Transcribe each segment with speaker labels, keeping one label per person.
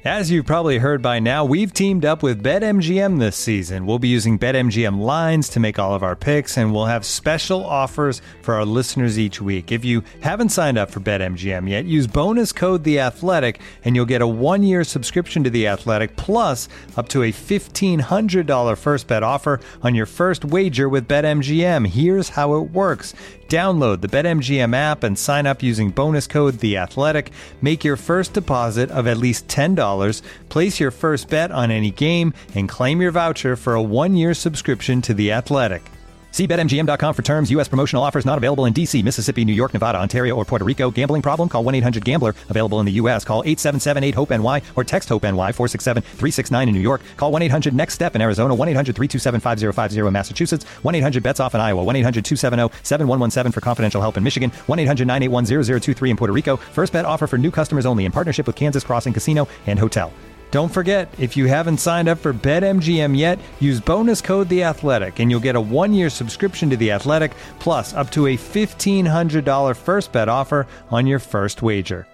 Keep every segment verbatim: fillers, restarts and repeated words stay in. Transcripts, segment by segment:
Speaker 1: As you've probably heard by now, we've teamed up with BetMGM this season. We'll be using BetMGM lines to make all of our picks, and we'll have special offers for our listeners each week. If you haven't signed up for BetMGM yet, use bonus code The Athletic, and you'll get a one-year subscription to The Athletic, plus up to a fifteen hundred dollars first bet offer on your first wager with BetMGM. Here's how it works. Download the BetMGM app and sign up using bonus code The Athletic. Make your first deposit of at least ten dollars. Place your first bet on any game and claim your voucher for a one-year subscription to The Athletic. See Bet M G M dot com for terms. U S promotional offers not available in D C, Mississippi, New York, Nevada, Ontario, or Puerto Rico. Gambling problem? Call one eight hundred gambler. Available in the U S. Call eight seven seven eight hope N Y or text HOPE-NY four six seven three six nine in New York. Call one eight hundred next step in Arizona. one eight hundred three two seven five zero five zero in Massachusetts. one eight hundred bets off in Iowa. one eight hundred two seven zero seven one one seven for confidential help in Michigan. one eight hundred nine eight one zero zero two three in Puerto Rico. First bet offer for new customers only in partnership with Kansas Crossing Casino and Hotel. Don't forget, if you haven't signed up for BetMGM yet, use bonus code The Athletic, and you'll get a one-year subscription to The Athletic, plus up to a fifteen hundred dollars first bet offer on your first wager.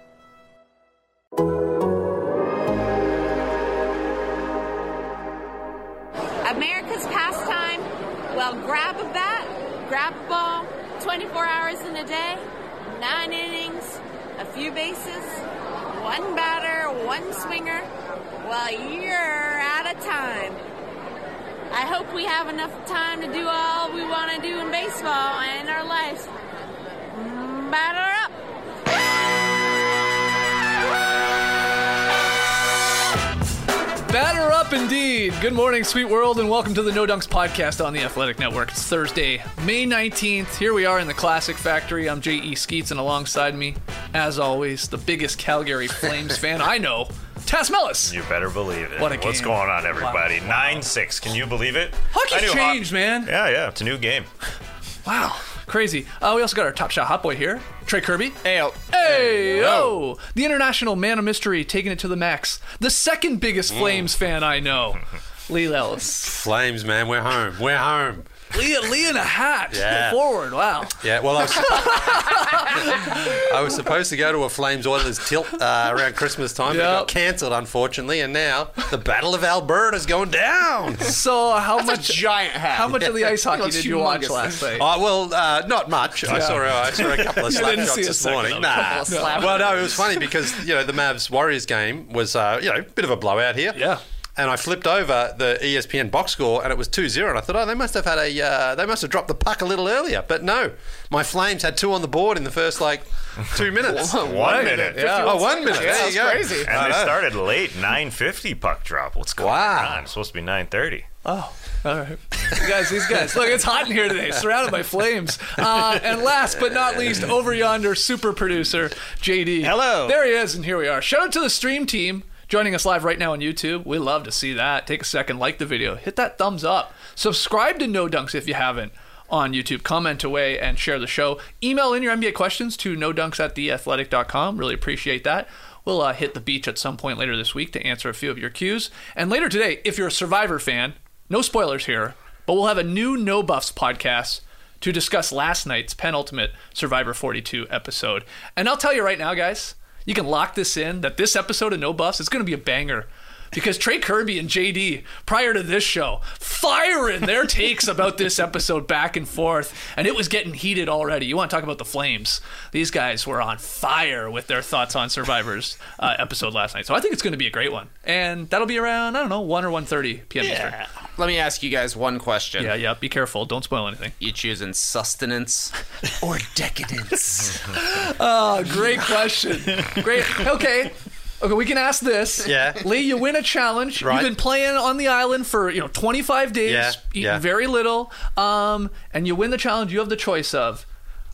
Speaker 2: America's pastime? Well, grab a bat, grab a ball, twenty-four hours in a day, nine innings, a few bases, one batter, one swinger. Well, you're out of time. I hope we have enough time to do all we want to do in baseball and our life. Batter up!
Speaker 3: Batter up indeed. Good morning, sweet world, and welcome to the No Dunks podcast on the Athletic Network. It's Thursday, May nineteenth. Here we are in the Classic Factory. I'm J E. Skeets, and alongside me, as always, the biggest Calgary Flames fan I know, Tas Melis.
Speaker 4: You better believe it.
Speaker 3: What a game.
Speaker 4: What's going on, everybody?
Speaker 3: Wow.
Speaker 4: nine six. Can you believe it?
Speaker 3: Hockey's changed,
Speaker 4: ho-
Speaker 3: man.
Speaker 4: Yeah, yeah. It's a new game.
Speaker 3: Wow. Crazy. Uh, we also got our top shot hot boy here, Trey Kirby. Ayo. Ayo. The international man of mystery, taking it to the max. The second biggest Flames mm. fan I know, Lee Ellis.
Speaker 5: Flames, man. We're home. We're home.
Speaker 3: Lee, Lee in a hat.
Speaker 5: Yeah.
Speaker 3: Forward. Wow.
Speaker 5: Yeah, well, I was, I was supposed to go to a Flames Oilers tilt uh, around Christmas time. Yep. It got cancelled, unfortunately, and now the Battle of Alberta's going down.
Speaker 3: So how
Speaker 6: That's
Speaker 3: much
Speaker 6: a giant hat.
Speaker 3: How much of the ice hockey did you watch last night?
Speaker 5: Oh, well, uh, not much. I saw, uh, I saw a couple of slap shots this morning. Nah.
Speaker 3: No.
Speaker 5: Well, no, it was funny because, you know, the Mavs-Warriors game was, uh, you know, a bit of a blowout here.
Speaker 3: Yeah.
Speaker 5: And I flipped over the E S P N box score, and it was two zero. And I thought, oh, they must have had a, uh, they must have dropped the puck a little earlier. But no, my Flames had two on the board in the first like two minutes.
Speaker 4: one right. minute.
Speaker 5: Yeah. Oh, one minute.
Speaker 6: Yeah,
Speaker 5: there you go.
Speaker 6: Crazy.
Speaker 4: And they started late, nine fifty puck drop. What's going
Speaker 5: wow.
Speaker 4: on? It's supposed to be nine thirty.
Speaker 3: Oh, all right. Guys, these guys. Look, it's hot in here today, surrounded by flames. Uh, and last but not least, over yonder, super producer, J D.
Speaker 1: Hello.
Speaker 3: There he is, and here we are. Shout out to the stream team joining us live right now on YouTube. We love to see that. Take a second, like the video, hit that thumbs up. Subscribe to No Dunks if you haven't on YouTube. Comment away and share the show. Email in your N B A questions to no dunks at the athletic dot com. Really appreciate that. We'll uh, hit the beach at some point later this week to answer a few of your cues. And later today, if you're a Survivor fan, no spoilers here, but we'll have a new No Buffs podcast to discuss last night's penultimate Survivor forty-two episode. And I'll tell you right now, guys, you can lock this in, that this episode of No Buffs is going to be a banger. Because Trey Kirby and J D, prior to this show, firing their takes about this episode back and forth, and it was getting heated already. You want to talk about the Flames? These guys were on fire with their thoughts on Survivor's uh, episode last night. So I think it's going to be a great one. And that'll be around, I don't know, one or one thirty p.m.
Speaker 6: Yeah.
Speaker 3: Eastern.
Speaker 6: Let me ask you guys one question.
Speaker 3: Yeah, yeah, be careful. Don't spoil anything.
Speaker 6: You choosing sustenance or decadence?
Speaker 3: Oh, great question. Great. Okay. Okay, we can ask this.
Speaker 5: Yeah.
Speaker 3: Lee, you win a challenge.
Speaker 5: Right.
Speaker 3: You've been playing on the island for, you know, twenty-five days,
Speaker 5: Yeah,
Speaker 3: eating
Speaker 5: yeah.
Speaker 3: very little, um, and you win the challenge. You have the choice of,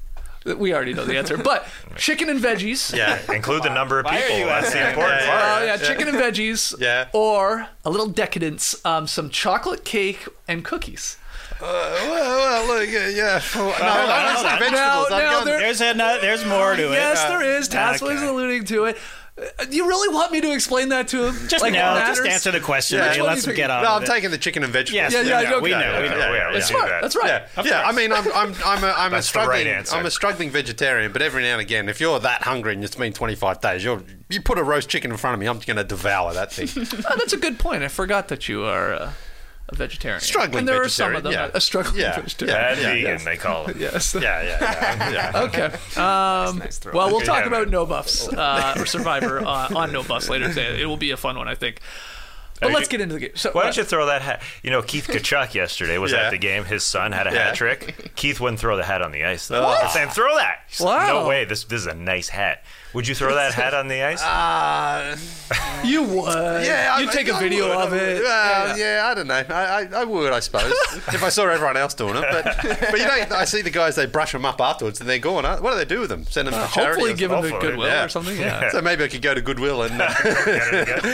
Speaker 3: we already know the answer, but chicken and veggies.
Speaker 5: Yeah.
Speaker 4: Include the number of
Speaker 6: Why are
Speaker 4: people.
Speaker 6: you
Speaker 4: That's the
Speaker 6: asking?
Speaker 4: important
Speaker 5: Yeah,
Speaker 4: part.
Speaker 3: Oh, yeah, chicken and veggies.
Speaker 5: Yeah.
Speaker 3: Or a little decadence, um, some chocolate cake and cookies.
Speaker 5: Uh, well, well, look, yeah. yeah. No, I don't say vegetables.
Speaker 3: Now-
Speaker 5: I've
Speaker 3: now
Speaker 5: gone-
Speaker 3: there-
Speaker 1: There's a, no, there's more to it.
Speaker 3: Yes,
Speaker 1: Uh,
Speaker 3: there is. Tass was
Speaker 1: okay.
Speaker 3: alluding to it. Do you really want me to explain that to him?
Speaker 7: Just
Speaker 3: like,
Speaker 7: no,
Speaker 3: it
Speaker 7: just
Speaker 3: matters?
Speaker 7: answer the question.
Speaker 5: Yeah.
Speaker 7: and
Speaker 3: Which one
Speaker 7: let's
Speaker 3: do you
Speaker 7: get
Speaker 3: think?
Speaker 7: on.
Speaker 5: No,
Speaker 7: with
Speaker 5: I'm
Speaker 7: it.
Speaker 5: taking the chicken and vegetables.
Speaker 7: Yes,
Speaker 3: Yeah, yeah,
Speaker 7: no,
Speaker 3: okay.
Speaker 7: we know, we know.
Speaker 4: Yeah, yeah,
Speaker 3: That's
Speaker 4: we do
Speaker 3: right.
Speaker 4: that.
Speaker 3: That's right.
Speaker 5: Yeah, yeah. I mean, I'm, I'm, I'm a, I'm a
Speaker 4: That's the right
Speaker 5: struggling,
Speaker 4: answer.
Speaker 5: I'm a struggling vegetarian. But every now and again, if you're that hungry and it's been twenty-five days, you're, you put a roast chicken in front of me, I'm going to devour that thing.
Speaker 3: Oh, that's a good point. I forgot that you are uh, a vegetarian.
Speaker 5: Struggling
Speaker 3: and there are some of them.
Speaker 5: vegetarian, yeah.
Speaker 3: A struggling
Speaker 5: Yeah,
Speaker 3: vegetarian.
Speaker 4: Bad
Speaker 5: Yeah,
Speaker 4: vegan,
Speaker 5: yes.
Speaker 4: they call it.
Speaker 3: Yes.
Speaker 5: yeah, yeah, yeah. yeah.
Speaker 3: Okay. Um,
Speaker 6: Nice throw.
Speaker 3: well, we'll talk
Speaker 4: Yeah,
Speaker 3: about
Speaker 4: man.
Speaker 3: No Buffs uh, or Survivor uh, on No Buffs later today. It will be a fun one, I think. But
Speaker 4: Uh,
Speaker 3: let's
Speaker 4: you-
Speaker 3: get into the game. So,
Speaker 4: Why
Speaker 3: uh,
Speaker 4: don't you throw that hat? You know, Keith Kachuk yesterday was
Speaker 5: Yeah.
Speaker 4: at the game. His son had a
Speaker 5: Yeah.
Speaker 4: hat trick. Keith wouldn't throw the hat on the ice. Though.
Speaker 5: What?
Speaker 4: He's saying, throw that. He's like,
Speaker 3: Wow.
Speaker 4: no way. This, this is a nice hat. Would you throw that hat on the ice?
Speaker 5: Uh,
Speaker 3: You would.
Speaker 5: yeah,
Speaker 3: You'd
Speaker 5: I-
Speaker 3: take a
Speaker 5: I
Speaker 3: video
Speaker 5: would,
Speaker 3: of
Speaker 5: I would.
Speaker 3: it.
Speaker 5: Well, yeah, I don't know. I, I, I would, I suppose, if I saw everyone else doing it. But, but you know, I see the guys. They brush them up afterwards, and they're gone. Huh? What do they do with them? Send them
Speaker 3: Uh,
Speaker 5: to charity?
Speaker 3: hopefully
Speaker 5: or
Speaker 3: give them to
Speaker 4: Hopefully,
Speaker 3: Goodwill
Speaker 5: yeah.
Speaker 3: or something. Yeah.
Speaker 5: So maybe I could go to Goodwill and uh,
Speaker 4: Get it again?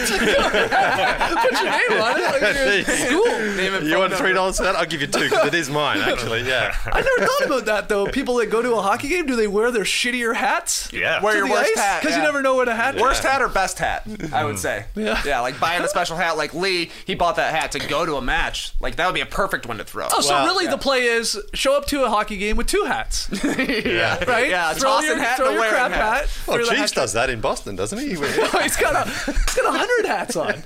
Speaker 3: Put your name on it. Like you're in school.
Speaker 6: Name and
Speaker 5: you
Speaker 6: phone
Speaker 5: want
Speaker 6: number.
Speaker 5: three dollars for that? I'll give you two because it is mine, actually. Yeah.
Speaker 3: I never thought about that though. People that go to a hockey game, do they wear their shittier hats?
Speaker 4: Yeah.
Speaker 6: Wear
Speaker 3: To
Speaker 6: your
Speaker 3: the
Speaker 6: worst
Speaker 3: ice?
Speaker 6: hat.
Speaker 3: Because
Speaker 6: yeah.
Speaker 3: you never know what a hat.
Speaker 6: Worst hat or best hat, I would say.
Speaker 3: Yeah.
Speaker 6: Yeah, like buying a special hat. Like Lee, he bought that hat to go to a match. Like that would be a perfect one to throw.
Speaker 3: Oh, so
Speaker 5: Well,
Speaker 3: really
Speaker 6: yeah.
Speaker 3: the play is show up to a hockey game with two hats,
Speaker 6: yeah.
Speaker 3: right?
Speaker 6: Yeah, a
Speaker 3: throw
Speaker 6: tossing
Speaker 3: your,
Speaker 6: hat
Speaker 3: throw
Speaker 6: and a
Speaker 3: your
Speaker 6: wearing
Speaker 3: crap
Speaker 6: hat.
Speaker 3: hat.
Speaker 5: Well,
Speaker 3: throw the
Speaker 5: Chiefs
Speaker 3: hat-
Speaker 5: does that in Boston, doesn't he?
Speaker 3: he's got a he's got a hundred hats on.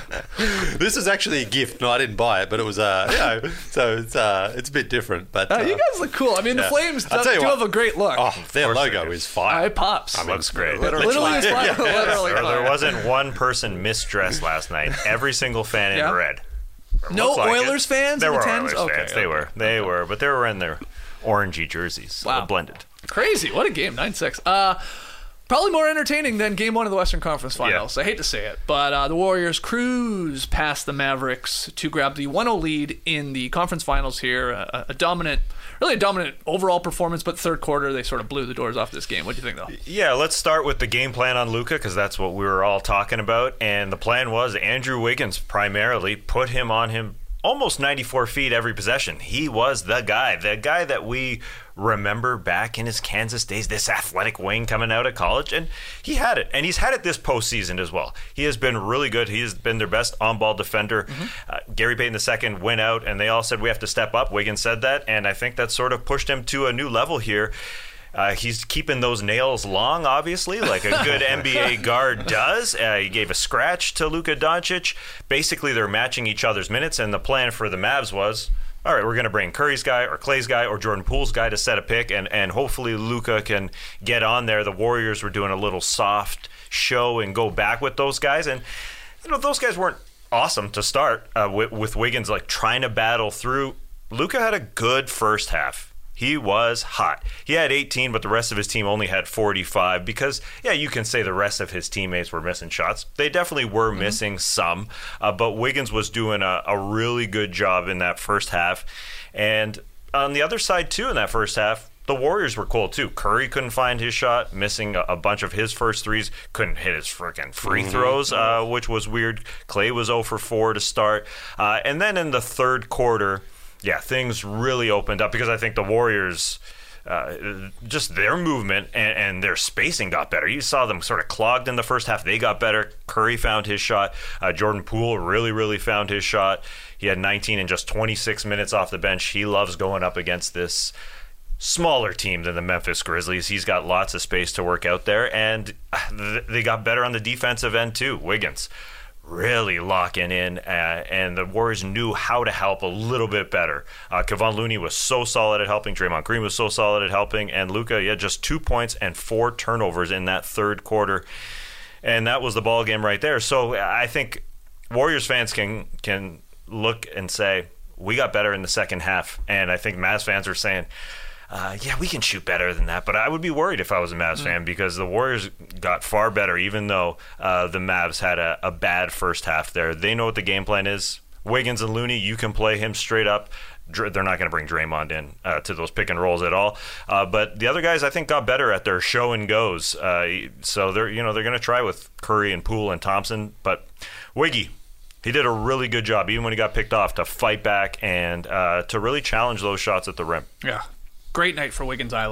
Speaker 5: This is actually a gift. No, I didn't buy it, but it was, uh, you know, so it's uh, it's a bit different. But
Speaker 3: Uh,
Speaker 5: uh,
Speaker 3: you guys look cool. I mean, the
Speaker 5: yeah.
Speaker 3: Flames do,
Speaker 5: I'll tell you
Speaker 3: do
Speaker 5: what.
Speaker 3: have a great look.
Speaker 5: oh, their
Speaker 4: course
Speaker 5: logo
Speaker 4: they do.
Speaker 5: is
Speaker 3: Uh,
Speaker 5: fire.
Speaker 3: it pops.
Speaker 5: I mean,
Speaker 4: Looks great.
Speaker 6: Literally,
Speaker 3: Literally, it's fire.
Speaker 6: Literally
Speaker 4: There, there
Speaker 6: fire.
Speaker 4: wasn't one person misdressed last night. Every single fan in
Speaker 3: Yeah?
Speaker 4: red. Or
Speaker 3: No
Speaker 4: looked like
Speaker 3: Oilers
Speaker 4: it.
Speaker 3: fans
Speaker 4: There
Speaker 3: in
Speaker 4: were
Speaker 3: attendance?
Speaker 4: Oilers
Speaker 3: Okay,
Speaker 4: fans. They
Speaker 3: okay.
Speaker 4: were. They were. But they were in their orangey jerseys. So
Speaker 3: Wow.
Speaker 4: blended.
Speaker 3: Crazy. What a game. nine six. Uh, probably more entertaining than game one of the Western Conference Finals. I hate to say it. But uh, the Warriors cruise past the Mavericks to grab the one oh lead in the conference finals here. A, a dominant, really a dominant overall performance, but third quarter, they sort of blew the doors off this game. What do you think, though?
Speaker 4: Yeah, let's start with the game plan on Luka because that's what we were all talking about. And the plan was Andrew Wiggins primarily put him on him almost ninety-four feet every possession. He was the guy, the guy that we remember back in his Kansas days, this athletic wing coming out of college. And he had it. And he's had it this postseason as well. He has been really good. He has been their best on-ball defender. Mm-hmm. Uh, Gary Payton the second went out, and they all said we have to step up. Wiggins said that, and I think that sort of pushed him to a new level here. Uh, he's keeping those nails long, obviously, like a good N B A guard does. Uh, he gave a scratch to Luka Doncic. Basically, they're matching each other's minutes, and the plan for the Mavs was, all right, we're going to bring Curry's guy or Clay's guy or Jordan Poole's guy to set a pick, and, and hopefully Luka can get on there. The Warriors were doing a little soft show and go back with those guys. And, you know, those guys weren't awesome to start uh, with, with Wiggins, like, trying to battle through. Luka had a good first half. He was hot. He had eighteen, but the rest of his team only had forty-five because, yeah, you can say the rest of his teammates were missing shots. They definitely were mm-hmm. missing some, uh, but Wiggins was doing a, a really good job in that first half. And on the other side, too, in that first half, the Warriors were cool, too. Curry couldn't find his shot, missing a, a bunch of his first threes, couldn't hit his freaking free mm-hmm. throws, uh, which was weird. Clay was zero for four to start. Uh, and then in the third quarter, yeah, things really opened up because I think the Warriors, uh, just their movement and, and their spacing got better. You saw them sort of clogged in the first half. They got better. Curry found his shot. Uh, Jordan Poole really, really found his shot. He had nineteen in just twenty-six minutes off the bench. He loves going up against this smaller team than the Memphis Grizzlies. He's got lots of space to work out there, and they got better on the defensive end too. Wiggins really locking in, uh, and the Warriors knew how to help a little bit better. Uh, Kevon Looney was so solid at helping. Draymond Green was so solid at helping. And Luka, yeah, just two points and four turnovers in that third quarter. And that was the ball game right there. So I think Warriors fans can can look and say, we got better in the second half. And I think Mavs fans are saying, Uh, yeah, we can shoot better than that, but I would be worried if I was a Mavs mm. fan because the Warriors got far better, even though uh, the Mavs had a, a bad first half there. They know what the game plan is. Wiggins and Looney, you can play him straight up. Dr- they're not going to bring Draymond in uh, to those pick and rolls at all. Uh, but the other guys, I think, got better at their show and goes. Uh, so they're you know they're going to try with Curry and Poole and Thompson, but Wiggy, he did a really good job, even when he got picked off, to fight back and uh, to really challenge those shots at the rim.
Speaker 3: Yeah. Great night for Wiggins Island.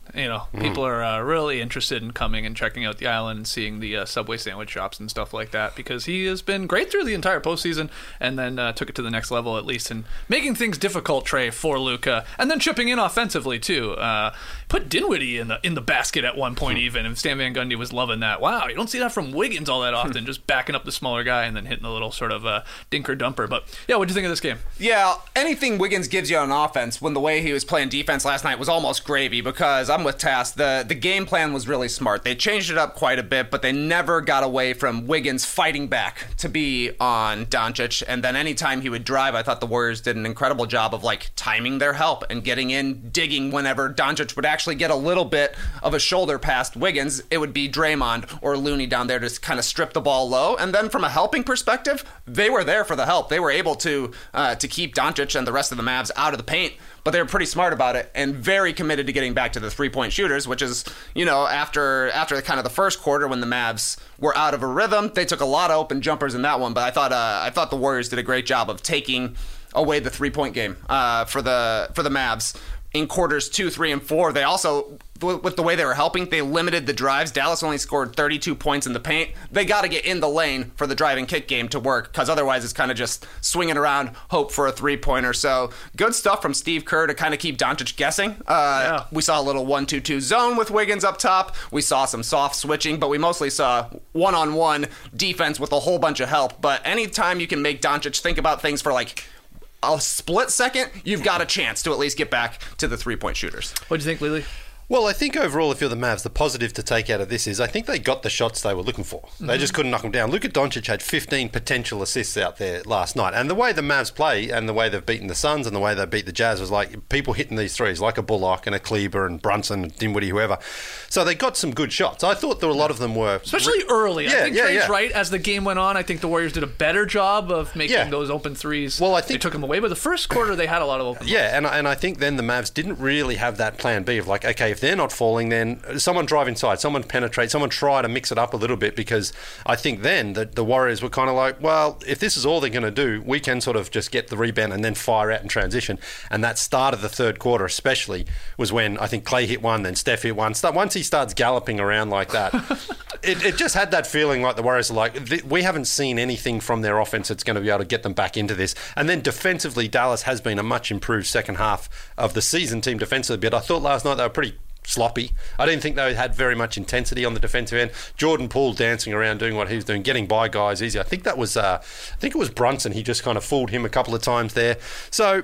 Speaker 3: You know, people are uh, really interested in coming and checking out the island and seeing the uh, Subway sandwich shops and stuff like that, because he has been great through the entire postseason, and then uh, took it to the next level at least, and making things difficult, Trey, for Luka, and then chipping in offensively too. Uh, put Dinwiddie in the in the basket at one point even, and Stan Van Gundy was loving that. Wow, you don't see that from Wiggins all that often, just backing up the smaller guy and then hitting a little sort of uh, dinker dumper. But yeah, what do you think of this game?
Speaker 6: Yeah, anything Wiggins gives you on offense, when the way he was playing defense last night was almost gravy, because I'm with Tass. The, the game plan was really smart. They changed it up quite a bit, but they never got away from Wiggins fighting back to be on Doncic. And then anytime he would drive, I thought the Warriors did an incredible job of like timing their help and getting in, digging whenever Doncic would actually get a little bit of a shoulder past Wiggins. It would be Draymond or Looney down there to kind of strip the ball low. And then from a helping perspective, they were there for the help. They were able to uh, to keep Doncic and the rest of the Mavs out of the paint. But they were pretty smart about it and very committed to getting back to the three-point shooters, which is, you know, after after kind of the first quarter when the Mavs were out of a rhythm, they took a lot of open jumpers in that one. But I thought uh, I thought the Warriors did a great job of taking away the three-point game uh, for the for the Mavs. In quarters two, three, and four, they also, with the way they were helping, they limited the drives. Dallas only scored thirty-two points in the paint. They got to get in the lane for the drive and kick game to work, because otherwise it's kind of just swinging around, hope for a three-pointer. So good stuff from Steve Kerr to kind of keep Doncic guessing. Uh, yeah. We saw a little one two two zone with Wiggins up top. We saw some soft switching, but we mostly saw one-on-one defense with a whole bunch of help. But anytime you can make Doncic think about things for like a split second, you've got a chance to at least get back to the three-point shooters.
Speaker 3: What do you think, Lily?
Speaker 5: Well, I think overall, if you're the Mavs, the positive to take out of this is I think they got the shots they were looking for. Mm-hmm. They just couldn't knock them down. Luka Doncic had fifteen potential assists out there last night. And the way the Mavs play and the way they've beaten the Suns and the way they beat the Jazz was like people hitting these threes, like a Bullock and a Kleber and Brunson and Dinwiddie, whoever. So they got some good shots. I thought there were a lot of them were...
Speaker 3: Especially re- early.
Speaker 5: Yeah,
Speaker 3: I think
Speaker 5: yeah,
Speaker 3: Trey's
Speaker 5: yeah.
Speaker 3: right. As the game went on, I think the Warriors did a better job of making
Speaker 5: Yeah.
Speaker 3: those open threes.
Speaker 5: Well, I think...
Speaker 3: They took them away, but the first quarter they had a lot of open
Speaker 5: Yeah, and, and I think then the Mavs didn't really have that plan B of like, okay, if they're not falling, then someone drive inside, someone penetrate, someone try to mix it up a little bit, because I think then the, the Warriors were kind of like, well, if this is all they're going to do, we can sort of just get the rebound and then fire out in transition. And that start of the third quarter especially was when I think Clay hit one, then Steph hit one. Once he starts galloping around like that, it, it just had that feeling like the Warriors are like, we haven't seen anything from their offense that's going to be able to get them back into this. And then defensively, Dallas has been a much improved second half of the season team defensively, but I thought last night they were pretty sloppy. I didn't think they had very much intensity on the defensive end. Jordan Poole dancing around doing what he was doing, getting by guys easy. I think that was, uh, I think it was Brunson. He just kind of fooled him a couple of times there. So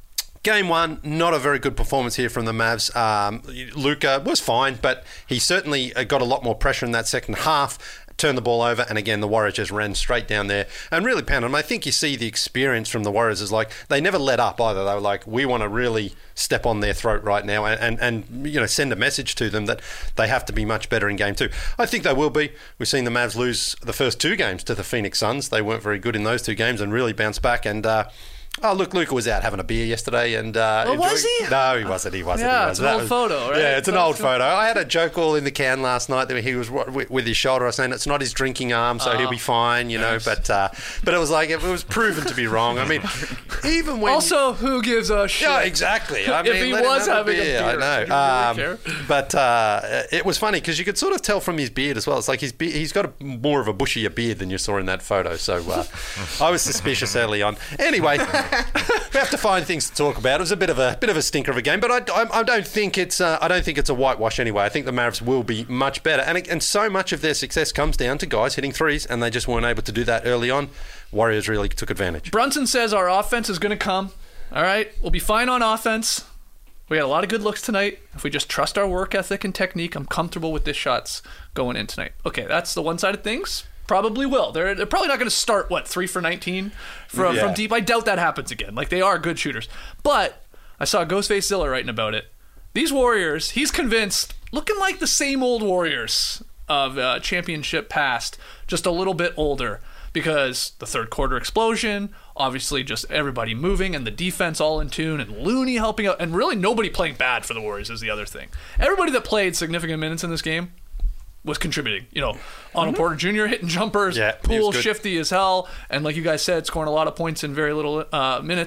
Speaker 5: game one, not a very good performance here from the Mavs. Um, Luka was fine, but he certainly got a lot more pressure in that second half. Turned the ball over, and again the Warriors just ran straight down there and really pounded them. I think you see the experience from the Warriors is like they never let up either. They were like, we want to really step on their throat right now and, and, and you know send a message to them that they have to be much better in game two. I think they will be. We've seen the Mavs lose the first two games to the Phoenix Suns. They weren't very good in those two games and really bounced back. And uh, oh, look, Luka was out having a beer yesterday. and uh,
Speaker 3: oh, was he?
Speaker 5: No, he wasn't. He wasn't.
Speaker 3: Yeah,
Speaker 5: he wasn't.
Speaker 3: it's an
Speaker 5: That
Speaker 3: old
Speaker 5: was,
Speaker 3: photo, right?
Speaker 5: Yeah, it's an old photo. I had a joke all in the can last night that he was with, with his shoulder. I was saying it's not his drinking arm, so
Speaker 3: oh,
Speaker 5: he'll be fine, you
Speaker 3: nice.
Speaker 5: know. But uh, but it was like it was proven to be wrong. I mean, even when
Speaker 3: also, who gives a shit?
Speaker 5: yeah, exactly. I mean,
Speaker 3: if he
Speaker 5: let him
Speaker 3: was
Speaker 5: have
Speaker 3: having a
Speaker 5: beer,
Speaker 3: beer,
Speaker 5: I
Speaker 3: do
Speaker 5: know.
Speaker 3: you really
Speaker 5: Um,
Speaker 3: care?
Speaker 5: but uh, it was funny because you could sort of tell from his beard as well. It's like his be- he's got a, more of a bushier beard than you saw in that photo. So uh, I was suspicious early on. Anyway, we have to find things to talk about. It was a bit of a bit of a stinker of a game, but I, I, I don't think it's uh, I don't think it's a whitewash anyway. I think the Mavs will be much better, and and so much of their success comes down to guys hitting threes, and they just weren't able to do that early on. Warriors really took advantage.
Speaker 3: Brunson says our offense is going to come. All right, we'll be fine on offense. We had a lot of good looks tonight. If we just trust our work ethic and technique, I'm comfortable with this shots going in tonight. Okay, that's the one side of things. Probably will. They're they're probably not going to start, what, three for nineteen from,
Speaker 5: yeah.
Speaker 3: from deep. I doubt that happens again. Like, they are good shooters. But I saw Ghostface Zilla writing about it. These Warriors, he's convinced, looking like the same old Warriors of uh, championship past, just a little bit older. Because the third quarter explosion, obviously just everybody moving and the defense all in tune and Looney helping out. And really nobody playing bad for the Warriors is the other thing. Everybody that played significant minutes in this game was contributing. You know, Otto Porter Junior hitting jumpers,
Speaker 5: Yeah, he
Speaker 3: Poole
Speaker 5: was good.
Speaker 3: shifty as hell, and like you guys said, scoring a lot of points in very little uh, minutes.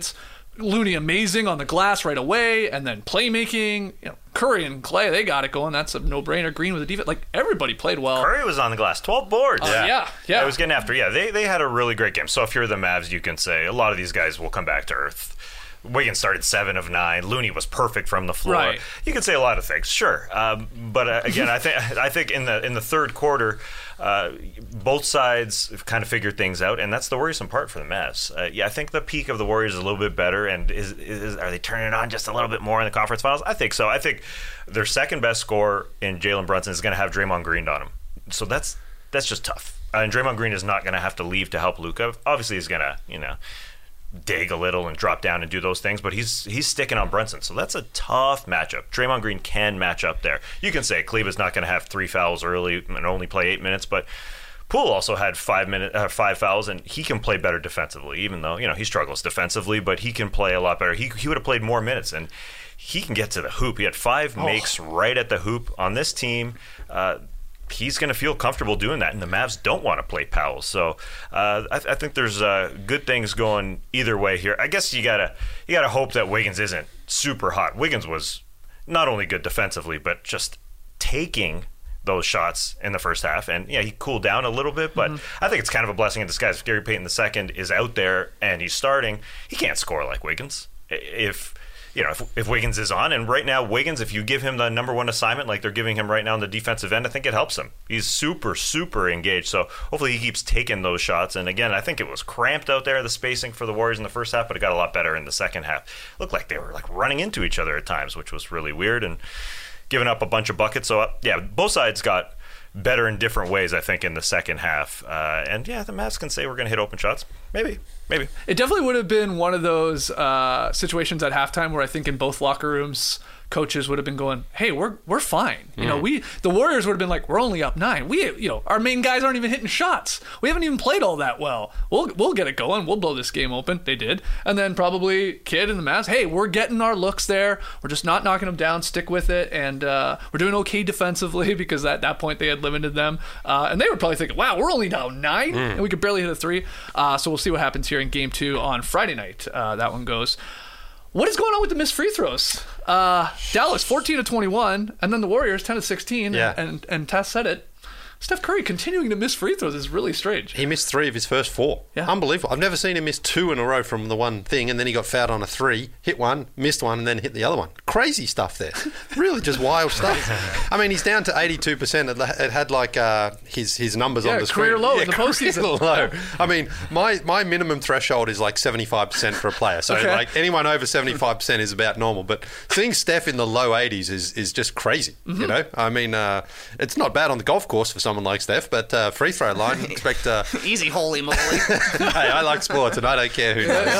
Speaker 3: Looney amazing on the glass right away, and then playmaking. You know, Curry and Clay, they got it going. That's a no-brainer. Green with the defense. Like, everybody played well.
Speaker 4: Curry was on the glass, twelve boards.
Speaker 3: Uh, yeah, yeah.
Speaker 4: I was getting after. Yeah, they they had a really great game. So if you're the Mavs, you can say a lot of these guys will come back to earth. Wiggins started seven of nine. Looney was perfect from the floor.
Speaker 3: Right.
Speaker 4: You can say a lot of things, sure. Um, but uh, again, I think I think in the in the third quarter, uh, both sides kind of figured things out, and that's the worrisome part for the Mavs. Uh, yeah, I think the peak of the Warriors is a little bit better, and is, is are they turning it on just a little bit more in the conference finals? I think so. I think their second best scorer in Jalen Brunson is going to have Draymond Green on him, so that's that's just tough. Uh, and Draymond Green is not going to have to leave to help Luka. Obviously, he's going to you know. dig a little and drop down and do those things, but he's he's sticking on Brunson, so that's a tough matchup. Draymond Green can match up there. You can say Kleber's not going to have three fouls early and only play eight minutes, but Poole also had five minute uh, five fouls, and he can play better defensively, even though you know he struggles defensively, but he can play a lot better. He he would have played more minutes, and he can get to the hoop. He had five oh. makes right at the hoop on this team. Uh, He's going to feel comfortable doing that, and the Mavs don't want to play Powell. So uh, I, th- I think there's uh, good things going either way here. I guess you gotta you gotta hope that Wiggins isn't super hot. Wiggins was not only good defensively, but just taking those shots in the first half. And yeah, he cooled down a little bit, but mm-hmm. I think it's kind of a blessing in disguise. If Gary Payton the second is out there and he's starting, he can't score like Wiggins. If You know, if, if Wiggins is on, and right now Wiggins, if you give him the number one assignment like they're giving him right now on the defensive end, I think it helps him. He's super, super engaged. So hopefully he keeps taking those shots. And again, I think it was cramped out there, the spacing for the Warriors in the first half, but it got a lot better in the second half. It looked like they were like running into each other at times, which was really weird, and giving up a bunch of buckets. So uh, yeah, both sides got better in different ways, I think, in the second half. Uh, and yeah, the Mavs can say we're going to hit open shots. Maybe. Maybe.
Speaker 3: It definitely would have been one of those uh, situations at halftime where I think in both locker rooms, coaches would have been going, "Hey, we're we're fine." You mm. know, we the Warriors would have been like, "We're only up nine. We, you know, our main guys aren't even hitting shots. We haven't even played all that well. We'll we'll get it going. We'll blow this game open." They did, and then probably Kidd and the Mavs, "Hey, we're getting our looks there. We're just not knocking them down. Stick with it, and uh, we're doing okay defensively because at that point they had limited them." Uh, and they were probably thinking, "Wow, we're only down nine, mm. and we could barely hit a three." Uh, so we'll see what happens here in Game Two on Friday night. Uh, that one goes. What is going on with the missed free throws? Uh, Dallas fourteen to twenty-one, and then the Warriors ten to sixteen.
Speaker 5: Yeah.
Speaker 3: And, and, and Tess said it. Steph Curry continuing to miss free throws is really strange.
Speaker 5: He missed three of his first four.
Speaker 3: Yeah.
Speaker 5: Unbelievable. I've never seen him miss two in a row from the one thing, and then he got fouled on a three, hit one, missed one, and then hit the other one. Crazy stuff there. Really just wild stuff. I mean, he's down to eighty-two percent. It had like uh, his his numbers
Speaker 3: yeah,
Speaker 5: on the screen.
Speaker 3: Career low
Speaker 5: yeah,
Speaker 3: in the postseason.
Speaker 5: Low. I mean, my, my minimum threshold is like seventy-five percent for a player. So
Speaker 3: okay.
Speaker 5: like anyone over seventy-five percent is about normal. But seeing Steph in the low eighties is, is just crazy. Mm-hmm. You know, I mean, uh, it's not bad on the golf course for someone like Steph, but Uh, free throw line. Expect uh,
Speaker 6: easy, holy moly!
Speaker 5: Hey, I like sports and I don't care who knows.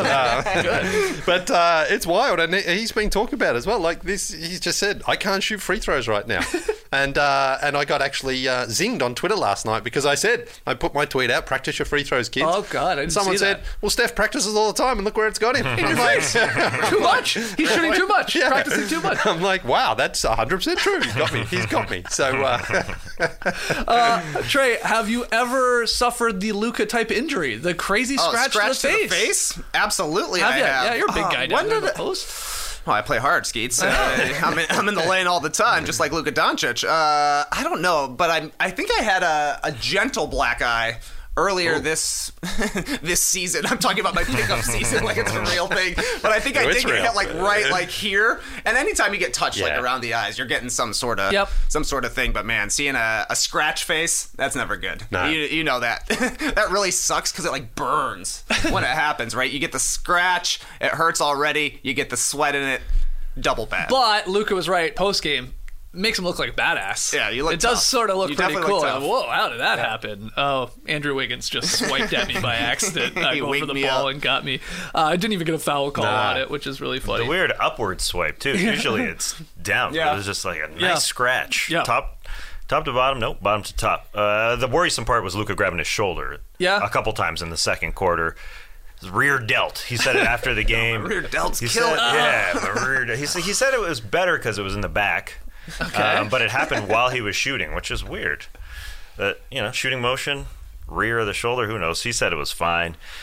Speaker 5: Uh, but uh, it's wild, and he's been talking about it as well. Like this, he's just said, "I can't shoot free throws right now," and uh, and I got actually uh, zinged on Twitter last night because I said I put my tweet out, "Practice your free throws, kids."
Speaker 3: Oh God! I didn't
Speaker 5: Someone
Speaker 3: see
Speaker 5: said,
Speaker 3: that.
Speaker 5: "Well, Steph practices all the time, and look where it's got him." I'm like,
Speaker 3: too much. He's shooting too much.
Speaker 5: Yeah.
Speaker 3: Practicing too much.
Speaker 5: I'm like, wow, that's one hundred percent true. He's got me. He's got me. So, uh,
Speaker 3: uh, Trey, have you ever suffered the Luka type injury, the crazy
Speaker 6: oh,
Speaker 3: scratch,
Speaker 6: scratch
Speaker 3: to the
Speaker 6: to
Speaker 3: face?
Speaker 6: The face? Absolutely,
Speaker 3: have
Speaker 6: I
Speaker 3: you?
Speaker 6: have.
Speaker 3: Yeah, you're a big
Speaker 6: uh,
Speaker 3: guy down there in the post.
Speaker 6: Oh, I play hard, Skeets. Uh, I'm, in, I'm in the lane all the time, just like Luka Doncic. Uh, I don't know, but I I think I had a, a gentle black eye earlier Ooh. this this season. I'm talking about my pickup season like it's a real thing. But I think no, I did get hit like right like here. And anytime you get touched yeah. like around the eyes, you're getting some sort of
Speaker 3: yep.
Speaker 6: some sort of thing. But man, seeing a, a scratch face, that's never good.
Speaker 5: No.
Speaker 6: You, you know that. That really sucks because it like burns when it happens, right? You get the scratch, it hurts already, you get the sweat in it, double bad.
Speaker 3: But Luka was right, post game. Makes him look like a badass.
Speaker 6: Yeah, you look
Speaker 3: It
Speaker 6: tough.
Speaker 3: does sort of look
Speaker 6: you
Speaker 3: pretty cool.
Speaker 6: Look tough.
Speaker 3: Whoa, how did that
Speaker 6: yeah.
Speaker 3: happen? Oh, Andrew Wiggins just swiped at me by accident. I
Speaker 6: He
Speaker 3: go for the
Speaker 6: me
Speaker 3: ball
Speaker 6: up.
Speaker 3: and got me. Uh, I didn't even get a foul call
Speaker 4: Nah.
Speaker 3: on it, which is really funny.
Speaker 4: The weird upward swipe, too. Usually it's down.
Speaker 6: Yeah.
Speaker 4: It was just like a nice
Speaker 3: Yeah.
Speaker 4: scratch.
Speaker 3: Yeah.
Speaker 4: Top top to bottom. Nope, bottom to top. Uh, the worrisome part was Luka grabbing his shoulder
Speaker 3: Yeah.
Speaker 4: a couple times in the second quarter. His rear delt. He said it after the game.
Speaker 6: rear delt's
Speaker 4: he
Speaker 6: killing.
Speaker 4: said, Yeah, the rear. He said, he said it was better because it was in the back.
Speaker 3: Okay.
Speaker 4: Um, but it happened while he was shooting, which is weird. That, you know, shooting motion, rear of the shoulder, who knows? He said it was fine.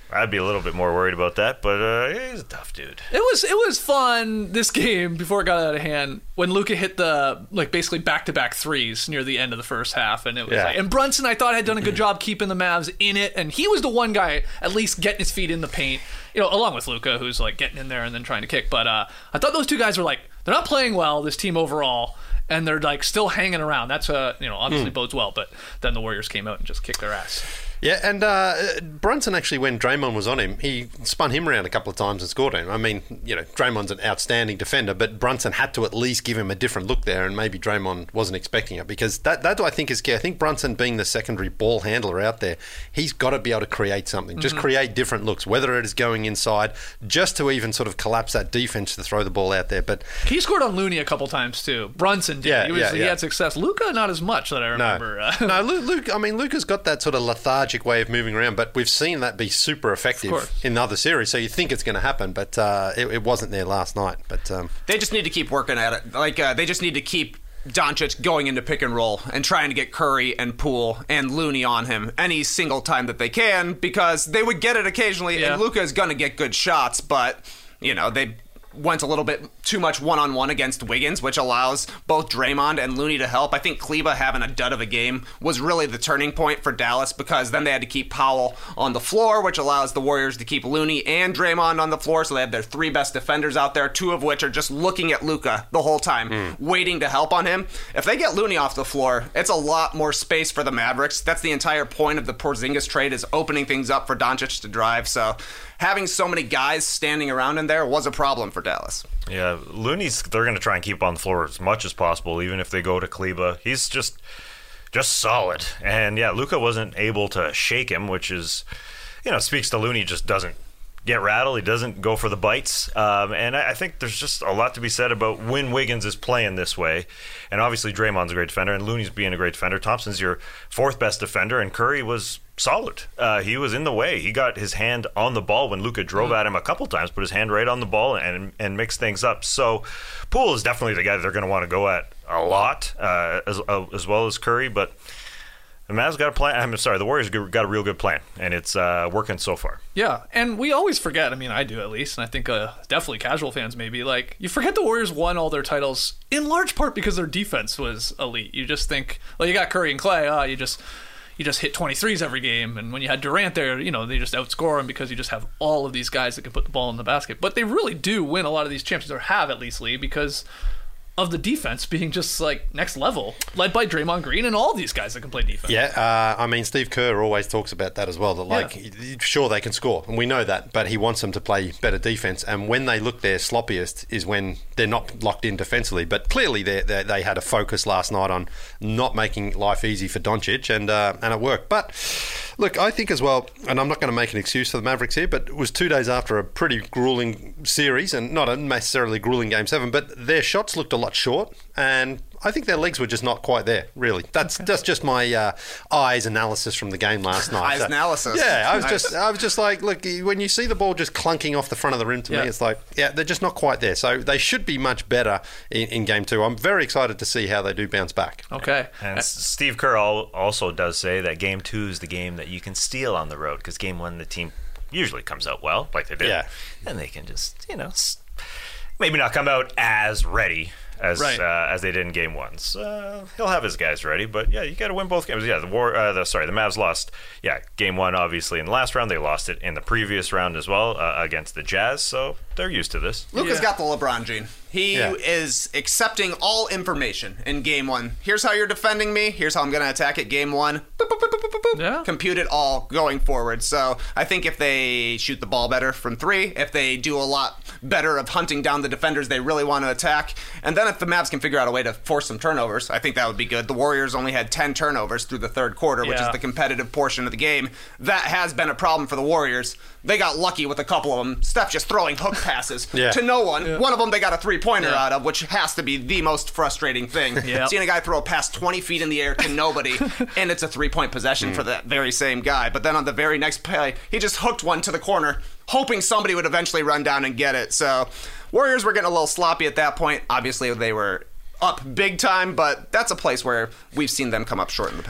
Speaker 4: I'd be a little bit more worried about that, but uh, he's a tough dude.
Speaker 3: It was it was fun this game before it got out of hand when Luka hit the like basically back to back threes near the end of the first half, and it was
Speaker 5: Yeah.
Speaker 3: like, and Brunson I thought had done a good job keeping the Mavs in it, and he was the one guy at least getting his feet in the paint, you know, along with Luka who's like getting in there and then trying to kick. But uh, I thought those two guys were like they're not playing well, this team overall. And they're like still hanging around. That's uh, you know obviously mm. bodes well. But then the Warriors came out and just kicked their ass.
Speaker 5: Yeah, and uh, Brunson actually, when Draymond was on him, he spun him around a couple of times and scored him. I mean, you know, Draymond's an outstanding defender, but Brunson had to at least give him a different look there, and maybe Draymond wasn't expecting it, because that, that I think is key. I think Brunson, being the secondary ball handler out there, he's got to be able to create something, mm-hmm. just create different looks, whether it is going inside, just to even sort of collapse that defense to throw the ball out there. But
Speaker 3: he scored on Looney a couple times too. Brunson did.
Speaker 5: Yeah,
Speaker 3: he, was,
Speaker 5: yeah,
Speaker 3: he
Speaker 5: yeah.
Speaker 3: had success. Luka, not as much that I remember.
Speaker 5: No, no Luke, Luke, I mean, Luka's got that sort of lethargic way of moving around, but we've seen that be super effective in other series, so you think it's going to happen, but uh, it, it wasn't there last night. But um,
Speaker 6: they just need to keep working at it. Like uh, they just need to keep Doncic going into pick and roll and trying to get Curry and Poole and Looney on him any single time that they can, because they would get it occasionally,
Speaker 3: yeah.
Speaker 6: and Luka is going to get good shots, but you know they went a little bit too much one-on-one against Wiggins, which allows both Draymond and Looney to help. I think Kleba having a dud of a game was really the turning point for Dallas, because then they had to keep Powell on the floor, which allows the Warriors to keep Looney and Draymond on the floor, so they have their three best defenders out there, two of which are just looking at Luka the whole time, mm. waiting to help on him. If they get Looney off the floor, it's a lot more space for the Mavericks. That's the entire point of the Porzingis trade, is opening things up for Doncic to drive, so having so many guys standing around in there was a problem for Dallas.
Speaker 4: Yeah, Looney's, they're going to try and keep on the floor as much as possible, even if they go to Kleba. He's just just solid. And yeah, Luka wasn't able to shake him, which is, you know, speaks to Looney just doesn't get rattled. He doesn't go for the bites. Um, and I, I think there's just a lot to be said about when Wiggins is playing this way. And obviously Draymond's a great defender, and Looney's being a great defender. Thompson's your fourth best defender, and Curry was solid. Uh, he was in the way. He got his hand on the ball when Luka drove at him a couple times, put his hand right on the ball and and mixed things up. So Poole is definitely the guy that they're going to want to go at a lot, uh, as uh, as well as Curry. But the Mavs got a plan. I'm sorry, the Warriors got a real good plan, and it's uh, working so far.
Speaker 3: Yeah, and we always forget, I mean, I do at least, and I think uh, definitely casual fans maybe, like, you forget the Warriors won all their titles in large part because their defense was elite. You just think, well, you got Curry and Clay, oh, you just... you just hit twenty-threes every game, and when you had Durant there, you know, they just outscore him because you just have all of these guys that can put the ball in the basket. But they really do win a lot of these championships, or have at least, Lee, because of the defense being just like next level, led by Draymond Green and all these guys that can play defense.
Speaker 5: Yeah, uh, I mean, Steve Kerr always talks about that as well, that like, yeah. sure, they can score, and we know that, but he wants them to play better defense, and when they look their sloppiest is when they're not locked in defensively. But clearly they they had a focus last night on not making life easy for Doncic, and uh, and it worked. But look, I think as well, and I'm not going to make an excuse for the Mavericks here, but it was two days after a pretty grueling series, and not a necessarily grueling game seven, but their shots looked a lot short, and I think their legs were just not quite there, really. That's okay. That's just my uh, eyes analysis from the game last night.
Speaker 6: Eyes so, analysis.
Speaker 5: Yeah, I was
Speaker 6: nice.
Speaker 5: just I was just like, look, when you see the ball just clunking off the front of the rim to yeah. me, it's like, yeah, they're just not quite there. So they should be much better in, in game two. I'm very excited to see how they do bounce back.
Speaker 3: Okay.
Speaker 4: And Steve Kerr also does say that game two is the game that you can steal on the road, because game one the team usually comes out well, like they did.
Speaker 5: Yeah.
Speaker 4: And they can just, you know, maybe not come out as ready as
Speaker 3: right.
Speaker 4: uh, as they did in game one. So he'll have his guys ready, but yeah, you got to win both games. Yeah, the war. Uh, the, sorry, the Mavs lost. Yeah, game one obviously in the last round. They lost it in the previous round as well uh, against the Jazz. So they're used to this.
Speaker 6: Luka's
Speaker 3: yeah.
Speaker 6: got the LeBron gene. He yeah. is accepting all information in game one. Here's how you're defending me. Here's how I'm going to attack it. Game one. Boop, boop, boop, boop, boop, boop.
Speaker 3: Yeah.
Speaker 6: Compute it all going forward. So I think if they shoot the ball better from three, if they do a lot better of hunting down the defenders they really want to attack, and then if the Mavs can figure out a way to force some turnovers, I think that would be good. The Warriors only had ten turnovers through the third quarter, which
Speaker 3: yeah.
Speaker 6: is the competitive portion of the game. That has been a problem for the Warriors. They got lucky with a couple of them. Steph just throwing hook passes
Speaker 5: yeah.
Speaker 6: to no one.
Speaker 3: Yeah.
Speaker 6: One of them they got a three-pointer
Speaker 3: yeah.
Speaker 6: out of, which has to be the most frustrating thing.
Speaker 3: Yep.
Speaker 6: Seeing a guy throw a pass twenty feet in the air to nobody, and it's a three-point possession mm. for that very same guy. But then on the very next play, he just hooked one to the corner, hoping somebody would eventually run down and get it. So Warriors were getting a little sloppy at that point. Obviously, they were up big time, but that's a place where we've seen them come up short in the past.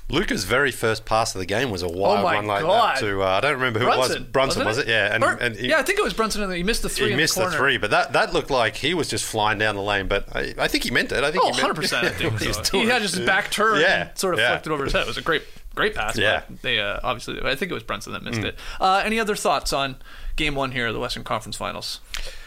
Speaker 5: Luka's very first pass of the game was a wild
Speaker 3: Oh my
Speaker 5: one like
Speaker 3: God.
Speaker 5: that to uh, I don't remember who
Speaker 3: Brunson,
Speaker 5: it was. Brunson, was
Speaker 3: wasn't
Speaker 5: it? Yeah, and,
Speaker 3: Or-
Speaker 5: and he,
Speaker 3: yeah, I think it was Brunson, and he missed the three
Speaker 5: he
Speaker 3: in
Speaker 5: missed
Speaker 3: the
Speaker 5: the
Speaker 3: corner.
Speaker 5: three, but that, that looked like he was just flying down the lane. But I, I think he meant it. I think
Speaker 3: Oh,
Speaker 5: he meant
Speaker 3: one hundred percent I think
Speaker 5: he was
Speaker 3: so.
Speaker 5: doing
Speaker 3: He had
Speaker 5: it.
Speaker 3: just his back turn
Speaker 5: Yeah,
Speaker 3: and sort of
Speaker 5: yeah.
Speaker 3: flicked it over his head. It was a great great pass.
Speaker 5: Yeah.
Speaker 3: But they uh, obviously, I think it was Brunson that
Speaker 5: Mm.
Speaker 3: missed it. Uh, any other thoughts on game one here of the Western Conference Finals?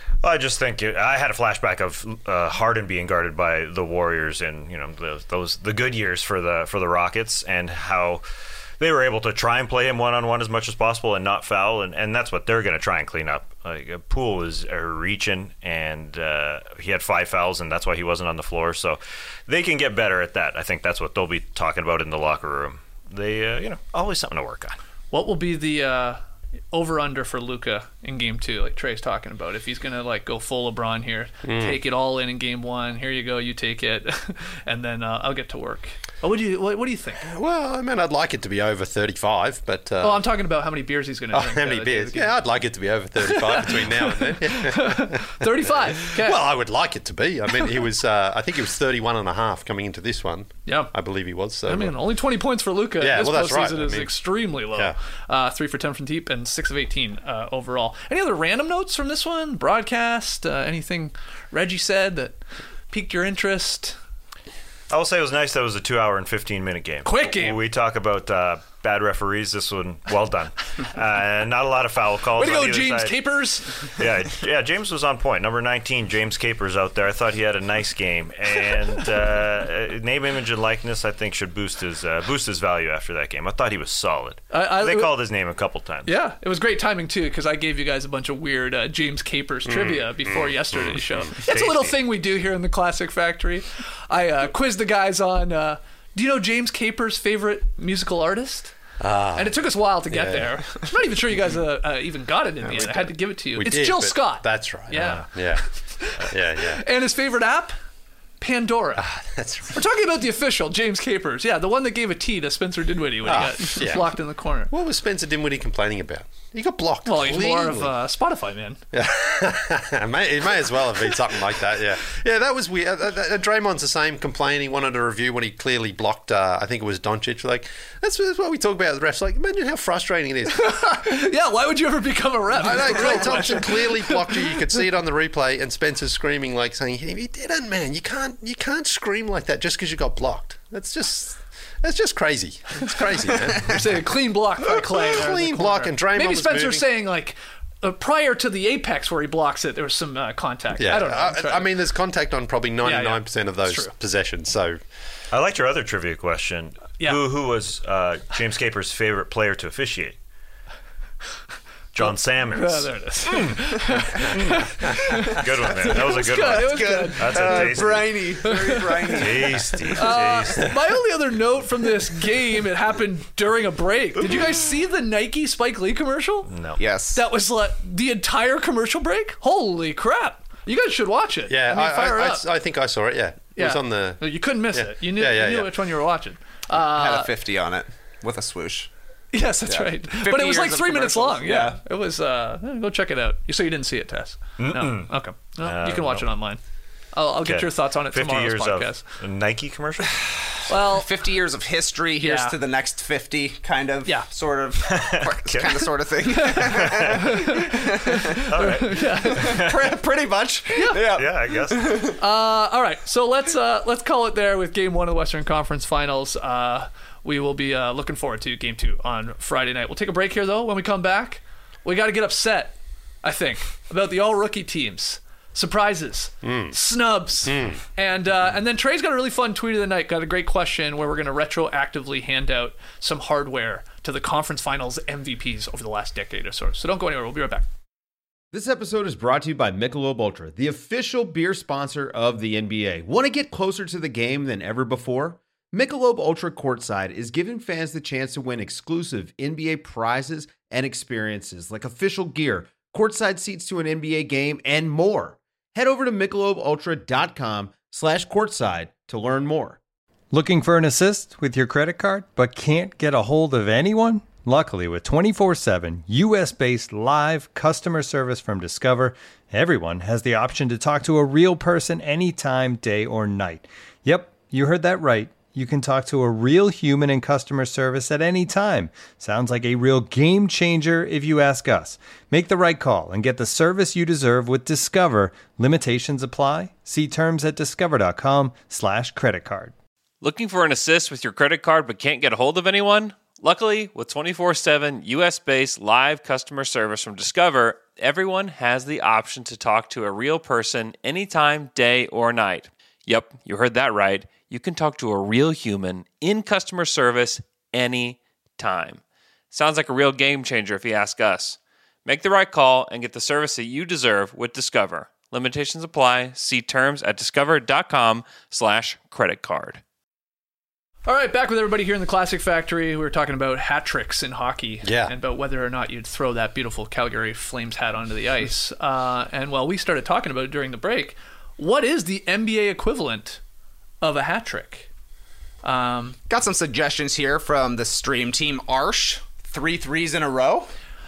Speaker 4: I just think it, I had a flashback of uh, Harden being guarded by the Warriors in you know the, those the good years for the for the Rockets, and how they were able to try and play him one on one as much as possible and not foul, and, and that's what they're going to try and clean up. Like uh, Poole was uh, reaching, and uh, he had five fouls, and that's why he wasn't on the floor. So they can get better at that. I think that's what they'll be talking about in the locker room. They uh, you know always something to work on.
Speaker 3: What will be the uh, over under for Luka in game two, like Trey's talking about? If he's gonna like go full LeBron here,
Speaker 5: Mm.
Speaker 3: take it all in in game one. Here you go, you take it, and then uh, I'll get to work. Oh, what do you what, what do you think?
Speaker 5: Well, I mean, I'd like it to be over thirty-five, but uh,
Speaker 3: Oh, I'm talking about how many beers he's gonna
Speaker 5: oh,
Speaker 3: drink.
Speaker 5: how
Speaker 3: uh,
Speaker 5: many
Speaker 3: at the end of
Speaker 5: beers?
Speaker 3: the game.
Speaker 5: Yeah, I'd like it to be over thirty-five between now and then.
Speaker 3: thirty-five. Okay.
Speaker 5: Well, I would like it to be. I mean, he was. Uh, I think he was thirty-one and a half coming into this one.
Speaker 3: Yeah.
Speaker 5: I believe he was. So
Speaker 3: I mean, only twenty points for Luka.
Speaker 5: Yeah,
Speaker 3: this
Speaker 5: well, that's right.
Speaker 3: postseason
Speaker 5: I
Speaker 3: is
Speaker 5: mean-
Speaker 3: extremely low.
Speaker 5: Yeah.
Speaker 3: Uh, three for ten from deep and six of eighteen uh, overall. Any other random notes from this one? Broadcast? Uh, anything Reggie said that piqued your interest?
Speaker 4: I will say it was nice that it was a two-hour and fifteen-minute game.
Speaker 3: Quick game.
Speaker 4: We talk about uh, bad referees. This one, well done. uh, not a lot of foul calls.
Speaker 3: Way to
Speaker 4: on
Speaker 3: go,
Speaker 4: either
Speaker 3: James
Speaker 4: side.
Speaker 3: Capers.
Speaker 4: yeah, yeah. James was on point. Number nineteen, James Capers out there. I thought he had a nice game, and uh, name, image, and likeness. I think should boost his uh, boost his value after that game. I thought he was solid.
Speaker 3: I- I-
Speaker 4: they called his name a couple times.
Speaker 3: Yeah, it was great timing too because I gave you guys a bunch of weird uh, James Capers trivia before yesterday's show. It's a little
Speaker 4: Tasty.
Speaker 3: thing we do here in the Classic Factory. I uh, quizzed the guys on. Uh, do you know James Capers' favorite musical artist?
Speaker 5: Ah,
Speaker 3: And it took us a while to get
Speaker 5: yeah.
Speaker 3: there. I'm not even sure you guys uh, uh, even got it in the end. I had to give it to you.
Speaker 5: we
Speaker 3: It's
Speaker 5: did,
Speaker 3: Jill
Speaker 5: but
Speaker 3: Scott.
Speaker 5: That's right.
Speaker 3: Yeah.
Speaker 5: Uh, yeah. Uh, yeah. Yeah.
Speaker 3: And his favorite app? Pandora.
Speaker 5: That's right.
Speaker 3: We're talking about the official, James Capers. Yeah, the one that gave a T to Spencer Dinwiddie when
Speaker 5: Ah,
Speaker 3: he got
Speaker 5: yeah.
Speaker 3: blocked in the corner.
Speaker 5: What was Spencer Dinwiddie complaining about? He got blocked.
Speaker 3: Well, he's more of
Speaker 5: cleanly.
Speaker 3: a Spotify man.
Speaker 5: it, may, it may as well have been something like that, yeah. Yeah, that was weird. Uh, uh, Draymond's the same, complaining, he wanted a review when he clearly blocked, uh, I think it was Doncic. Like, that's, that's what we talk about with refs. Like, imagine how frustrating it is.
Speaker 3: Yeah, why would you ever become a rep?
Speaker 5: I know,
Speaker 3: That's the real
Speaker 5: Klay Thompson
Speaker 3: question.
Speaker 5: clearly blocked you. You could see it on the replay, and Spencer's screaming, like, saying, he didn't, man. You can't, you can't scream like that just because you got blocked. That's just... That's just crazy. It's crazy, man.
Speaker 3: You're saying a clean block by Clay. there in the
Speaker 5: Clean
Speaker 3: corner.
Speaker 5: block, and Draymond
Speaker 3: Maybe
Speaker 5: was
Speaker 3: Spencer's
Speaker 5: moving.
Speaker 3: saying, like, uh, prior to the apex where he blocks it, there was some uh, contact.
Speaker 5: Yeah,
Speaker 3: I don't know. I'm
Speaker 5: I,
Speaker 3: sorry.
Speaker 5: I mean, there's contact on probably ninety-nine percent of
Speaker 3: It's
Speaker 5: those
Speaker 3: true.
Speaker 5: possessions. So,
Speaker 4: I liked your other trivia question.
Speaker 3: Yeah.
Speaker 4: Who who was uh, James Capers' favorite player to officiate? John Salmons.
Speaker 3: Uh, there it is.
Speaker 4: Good one, man. That was a good,
Speaker 3: good.
Speaker 4: one.
Speaker 3: It was good.
Speaker 4: That's a tasty.
Speaker 6: Briny, very briny.
Speaker 4: Tasty, tasty.
Speaker 3: Uh, my only other note from this game, it happened during a break. Did you guys see the Nike Spike Lee commercial?
Speaker 4: no.
Speaker 6: Yes.
Speaker 3: That was like the entire commercial break? Holy crap. You guys should watch it.
Speaker 5: yeah,
Speaker 3: I mean,
Speaker 5: I,
Speaker 3: fire
Speaker 5: I,
Speaker 3: it up.
Speaker 5: I, I think I saw it, yeah. It
Speaker 3: yeah.
Speaker 5: was on the...
Speaker 3: You couldn't miss
Speaker 5: Yeah.
Speaker 3: it. You knew,
Speaker 5: Yeah, yeah,
Speaker 3: you knew
Speaker 5: yeah.
Speaker 3: which one you were watching.
Speaker 6: Had
Speaker 3: Uh,
Speaker 6: a fifty on it with a swoosh.
Speaker 3: yes, that's
Speaker 6: Yeah.
Speaker 3: right.
Speaker 6: fifty
Speaker 3: But it was
Speaker 6: years
Speaker 3: like
Speaker 6: of
Speaker 3: three minutes long.
Speaker 6: commercials.
Speaker 3: Yeah. It was, uh, eh, go check it out. You So you didn't see it, Tess? No. Okay. No,
Speaker 4: Uh,
Speaker 3: you can watch
Speaker 4: no.
Speaker 3: it online. I'll, I'll get
Speaker 4: Okay.
Speaker 3: your thoughts on it
Speaker 4: fifty
Speaker 3: tomorrow's
Speaker 4: years
Speaker 3: podcast.
Speaker 4: of Nike commercial?
Speaker 3: Well,
Speaker 6: fifty years of history. Here's
Speaker 3: Yeah.
Speaker 6: to the next fifty, kind of.
Speaker 3: Yeah.
Speaker 6: Sort of. Kind of, sort of thing.
Speaker 4: All right.
Speaker 6: Pre- Pretty much. Yeah.
Speaker 4: Yeah, I guess.
Speaker 3: Uh, all right, so let's uh, let's call it there with Game One of the Western Conference Finals. Uh, we will be uh, looking forward to Game Two on Friday night. We'll take a break here though. When we come back, we got to get upset. I think about the all rookie teams, surprises, snubs, and uh, and then Trey's got a really fun tweet of the night. Got a great question where we're going to retroactively hand out some hardware to the conference finals M V Ps over the last decade or so. So don't go anywhere. We'll be right back.
Speaker 7: This episode is brought to you by Michelob Ultra, the official beer sponsor of the N B A. Want to get closer to the game than ever before? Michelob Ultra Courtside is giving fans the chance to win exclusive N B A prizes and experiences like official gear, courtside seats to an N B A game, and more. Head over to michelobultra.com slash courtside to learn more.
Speaker 1: Looking for an assist with your credit card, but can't get a hold of anyone? Luckily, with twenty-four seven U S-based live customer service from Discover, everyone has the option to talk to a real person anytime, day or night. Yep, you heard that right. you can talk to a real human in customer service at any time. Sounds like a real game changer if you ask us. Make the right call and get the service you deserve with Discover. Limitations apply. See terms at discover.com slash credit card.
Speaker 8: Looking for an assist with your credit card but can't get a hold of anyone? Luckily, with twenty-four seven U S-based live customer service from Discover, everyone has the option to talk to a real person anytime, day or night. Yep, you heard that right. You can talk to a real human in customer service anytime. Sounds like a real game changer if you ask us. Make the right call and get the service that you deserve with Discover. Limitations apply. See terms at discover.com slash credit card.
Speaker 3: All right, back with everybody here in the Classic Factory. We were talking about hat tricks in hockey,
Speaker 5: Yeah.
Speaker 3: and about whether or not you'd throw that beautiful Calgary Flames hat onto the ice. Uh, and while we started talking about it during the break, what is the N B A equivalent of a hat trick? Um,
Speaker 6: Got some suggestions here from the stream team. Arsh, three threes in a row.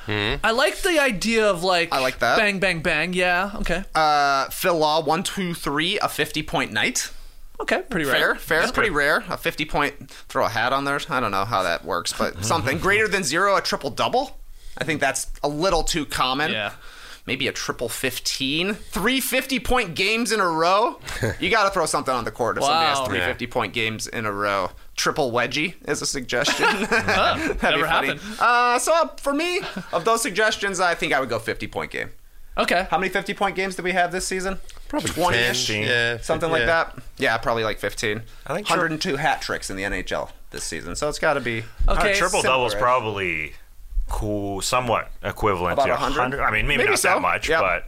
Speaker 3: I like the idea of like,
Speaker 6: I like that.
Speaker 3: bang, bang, bang. Yeah, okay.
Speaker 6: Uh, Phil Law, one, two, three, a fifty-point night.
Speaker 3: Okay, pretty
Speaker 6: Fair,
Speaker 3: rare.
Speaker 6: fair,
Speaker 3: Yeah.
Speaker 6: pretty rare. A fifty-point, throw a hat on there. I don't know how that works, but something. Greater than zero, a triple-double. I think that's a little too common.
Speaker 3: Yeah.
Speaker 6: Maybe a triple fifteen. Three fifty-point games in a row. You got to throw something on the court if somebody has
Speaker 3: Wow.
Speaker 6: three
Speaker 5: Yeah.
Speaker 6: fifty-point games in a row. Triple wedgie is a suggestion.
Speaker 3: Huh,
Speaker 6: That'd be
Speaker 3: never
Speaker 6: funny.
Speaker 3: happened.
Speaker 6: Uh, so uh, for me, of those suggestions, I think I would go fifty-point game.
Speaker 3: Okay.
Speaker 6: How many fifty-point games did we have this season?
Speaker 5: Probably
Speaker 6: twenty-ish.
Speaker 5: ten, yeah,
Speaker 6: Something
Speaker 5: yeah.
Speaker 6: like that. Yeah, probably like fifteen.
Speaker 4: I think
Speaker 6: one hundred two hat tricks in the N H L this season, so it's got to be
Speaker 3: Okay.
Speaker 4: triple doubles
Speaker 6: similar-ish.
Speaker 4: probably cool, somewhat equivalent
Speaker 6: About
Speaker 4: to
Speaker 6: one hundred?
Speaker 4: I mean, maybe,
Speaker 6: Maybe
Speaker 4: not
Speaker 6: so.
Speaker 4: that much,
Speaker 6: Yeah.
Speaker 4: but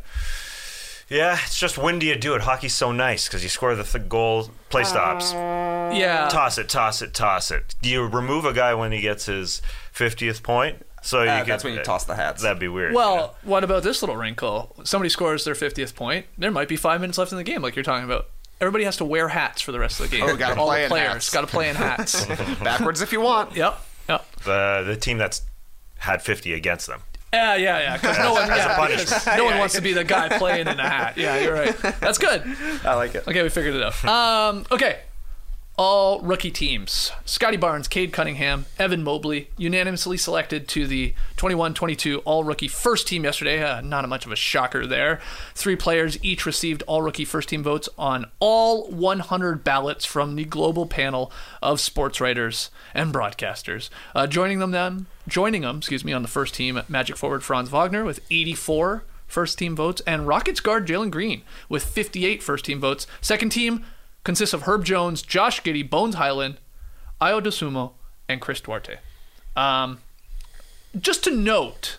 Speaker 4: yeah, it's just when do you do it? Hockey's so nice because you score the th- goal, play stops,
Speaker 3: Yeah.
Speaker 4: toss it, toss it, toss it. Do you remove a guy when he gets his fiftieth point? So you
Speaker 6: Uh,
Speaker 4: could,
Speaker 6: that's when you toss the hats.
Speaker 4: That'd be weird.
Speaker 3: Well, what about this little wrinkle? Somebody scores their fiftieth point. There might be five minutes left in the game, like you're talking about. Everybody has to wear hats for the rest of the game.
Speaker 6: Oh, gotta
Speaker 3: All
Speaker 6: play
Speaker 3: the
Speaker 6: in
Speaker 3: players
Speaker 6: hats.
Speaker 3: got to play in hats.
Speaker 6: Backwards if you want.
Speaker 3: Yep. Yep.
Speaker 4: the the team that's had fifty against them.
Speaker 3: Yeah, yeah, yeah. Because no one, yeah,
Speaker 4: punishment.
Speaker 3: because no one wants to be the guy playing in a hat. Yeah, you're right. That's good.
Speaker 6: I like it.
Speaker 3: Okay, we figured it out. Um, okay. All rookie teams. Scotty Barnes, Cade Cunningham, Evan Mobley, unanimously selected to the twenty-one twenty-two all-rookie first team yesterday. Uh, not much of a shocker there. Three players each received all-rookie first team votes on all one hundred ballots from the global panel of sports writers and broadcasters. Uh, joining them then, joining them, excuse me, on the first team, Magic forward Franz Wagner with eighty-four first team votes, and Rockets guard Jalen Green with fifty-eight first team votes. Second team consists of Herb Jones, Josh Giddey, Bones Highland, Ayo Dosunmu, and Chris Duarte. Um, just to note,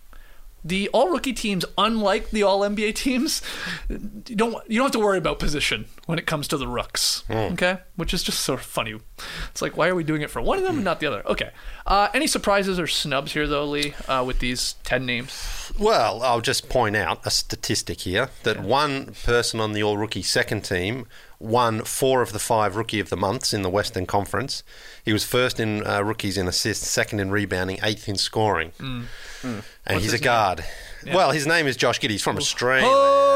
Speaker 3: the all-rookie teams, unlike the all-N B A teams, you don't you don't have to worry about position when it comes to the rooks, okay? Which is just sort of funny. It's like, why are we doing it for one of them and not the other? Okay. Uh, any surprises or snubs here, though, Lee, uh, with these ten names?
Speaker 5: Well, I'll just point out a statistic here that one person on the all-rookie second team won four of the five Rookie of the Months in the Western Conference. He was first in uh, rookies in assists, second in rebounding, eighth in scoring. Mm. Mm. And
Speaker 3: What's
Speaker 5: he's
Speaker 3: his
Speaker 5: a guard. Yeah. Well, his name is Josh Giddey. He's from Australia.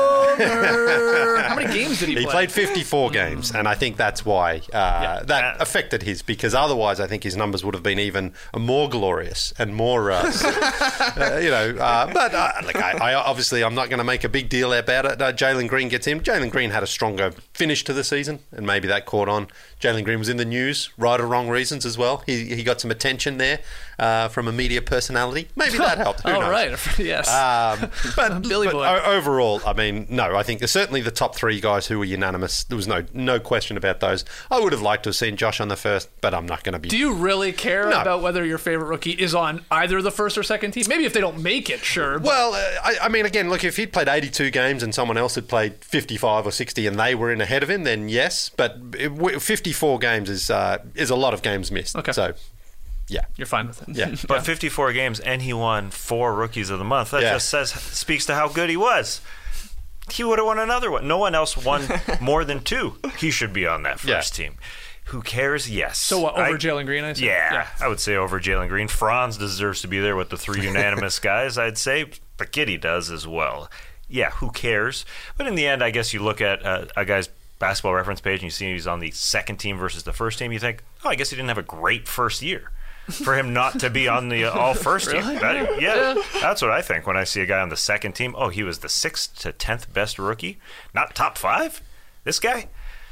Speaker 3: How many games did he,
Speaker 5: He
Speaker 3: play?
Speaker 5: played fifty-four games, and I think that's why uh, that
Speaker 4: Yeah.
Speaker 5: affected his, because otherwise I think his numbers would have been even more glorious and more, uh, uh, you know. Uh, but uh, look, I, I obviously I'm not going to make a big deal about it. Uh, Jalen Green gets in. Jalen Green had a stronger finish to the season, and maybe that caught on. Jalen Green was in the news, right or wrong reasons as well. He he got some attention there uh, from a media personality. Maybe that helped. Who
Speaker 3: All
Speaker 5: knows?
Speaker 3: right, yes.
Speaker 5: Um, but,
Speaker 3: Billy
Speaker 5: but
Speaker 3: boy.
Speaker 5: o- overall, I mean, no, I think certainly the top three guys who were unanimous, there was no no question about those. I would have liked to have seen Josh on the first, but I'm not going to be.
Speaker 3: Do you really care
Speaker 5: No.
Speaker 3: about whether your favorite rookie is on either the first or second team? Maybe if they don't make it, sure. but-
Speaker 5: Well, uh, I, I mean, again, look, if he'd played eighty-two games and someone else had played fifty-five or sixty and they were in ahead of him, then yes. But it, w- fifty-four games is uh, is a lot of games missed.
Speaker 3: Okay.
Speaker 5: So, yeah.
Speaker 3: You're fine with it.
Speaker 5: Yeah.
Speaker 4: But fifty-four games, and he won four Rookies of the Month. That
Speaker 5: Yeah.
Speaker 4: just says speaks to how good he was. He would have won another one. No one else won more than two. He should be on that first
Speaker 5: Yeah.
Speaker 4: team. Who cares? Yes.
Speaker 3: So what, over
Speaker 4: I-
Speaker 3: Jalen Green, I said?
Speaker 4: Yeah, I would say over Jalen Green. Franz deserves to be there with the three unanimous guys, I'd say. But Giddey does as well. Yeah, who cares? But in the end, I guess you look at uh, a guy's Basketball Reference page and you see he's on the second team versus the first team, you think, oh, I guess he didn't have a great first year for him not to be on the uh, all first
Speaker 3: Really?
Speaker 4: team. That, yeah, that's what I think when I see a guy on the second team. Oh, he was the sixth to tenth best rookie, not top five. This guy.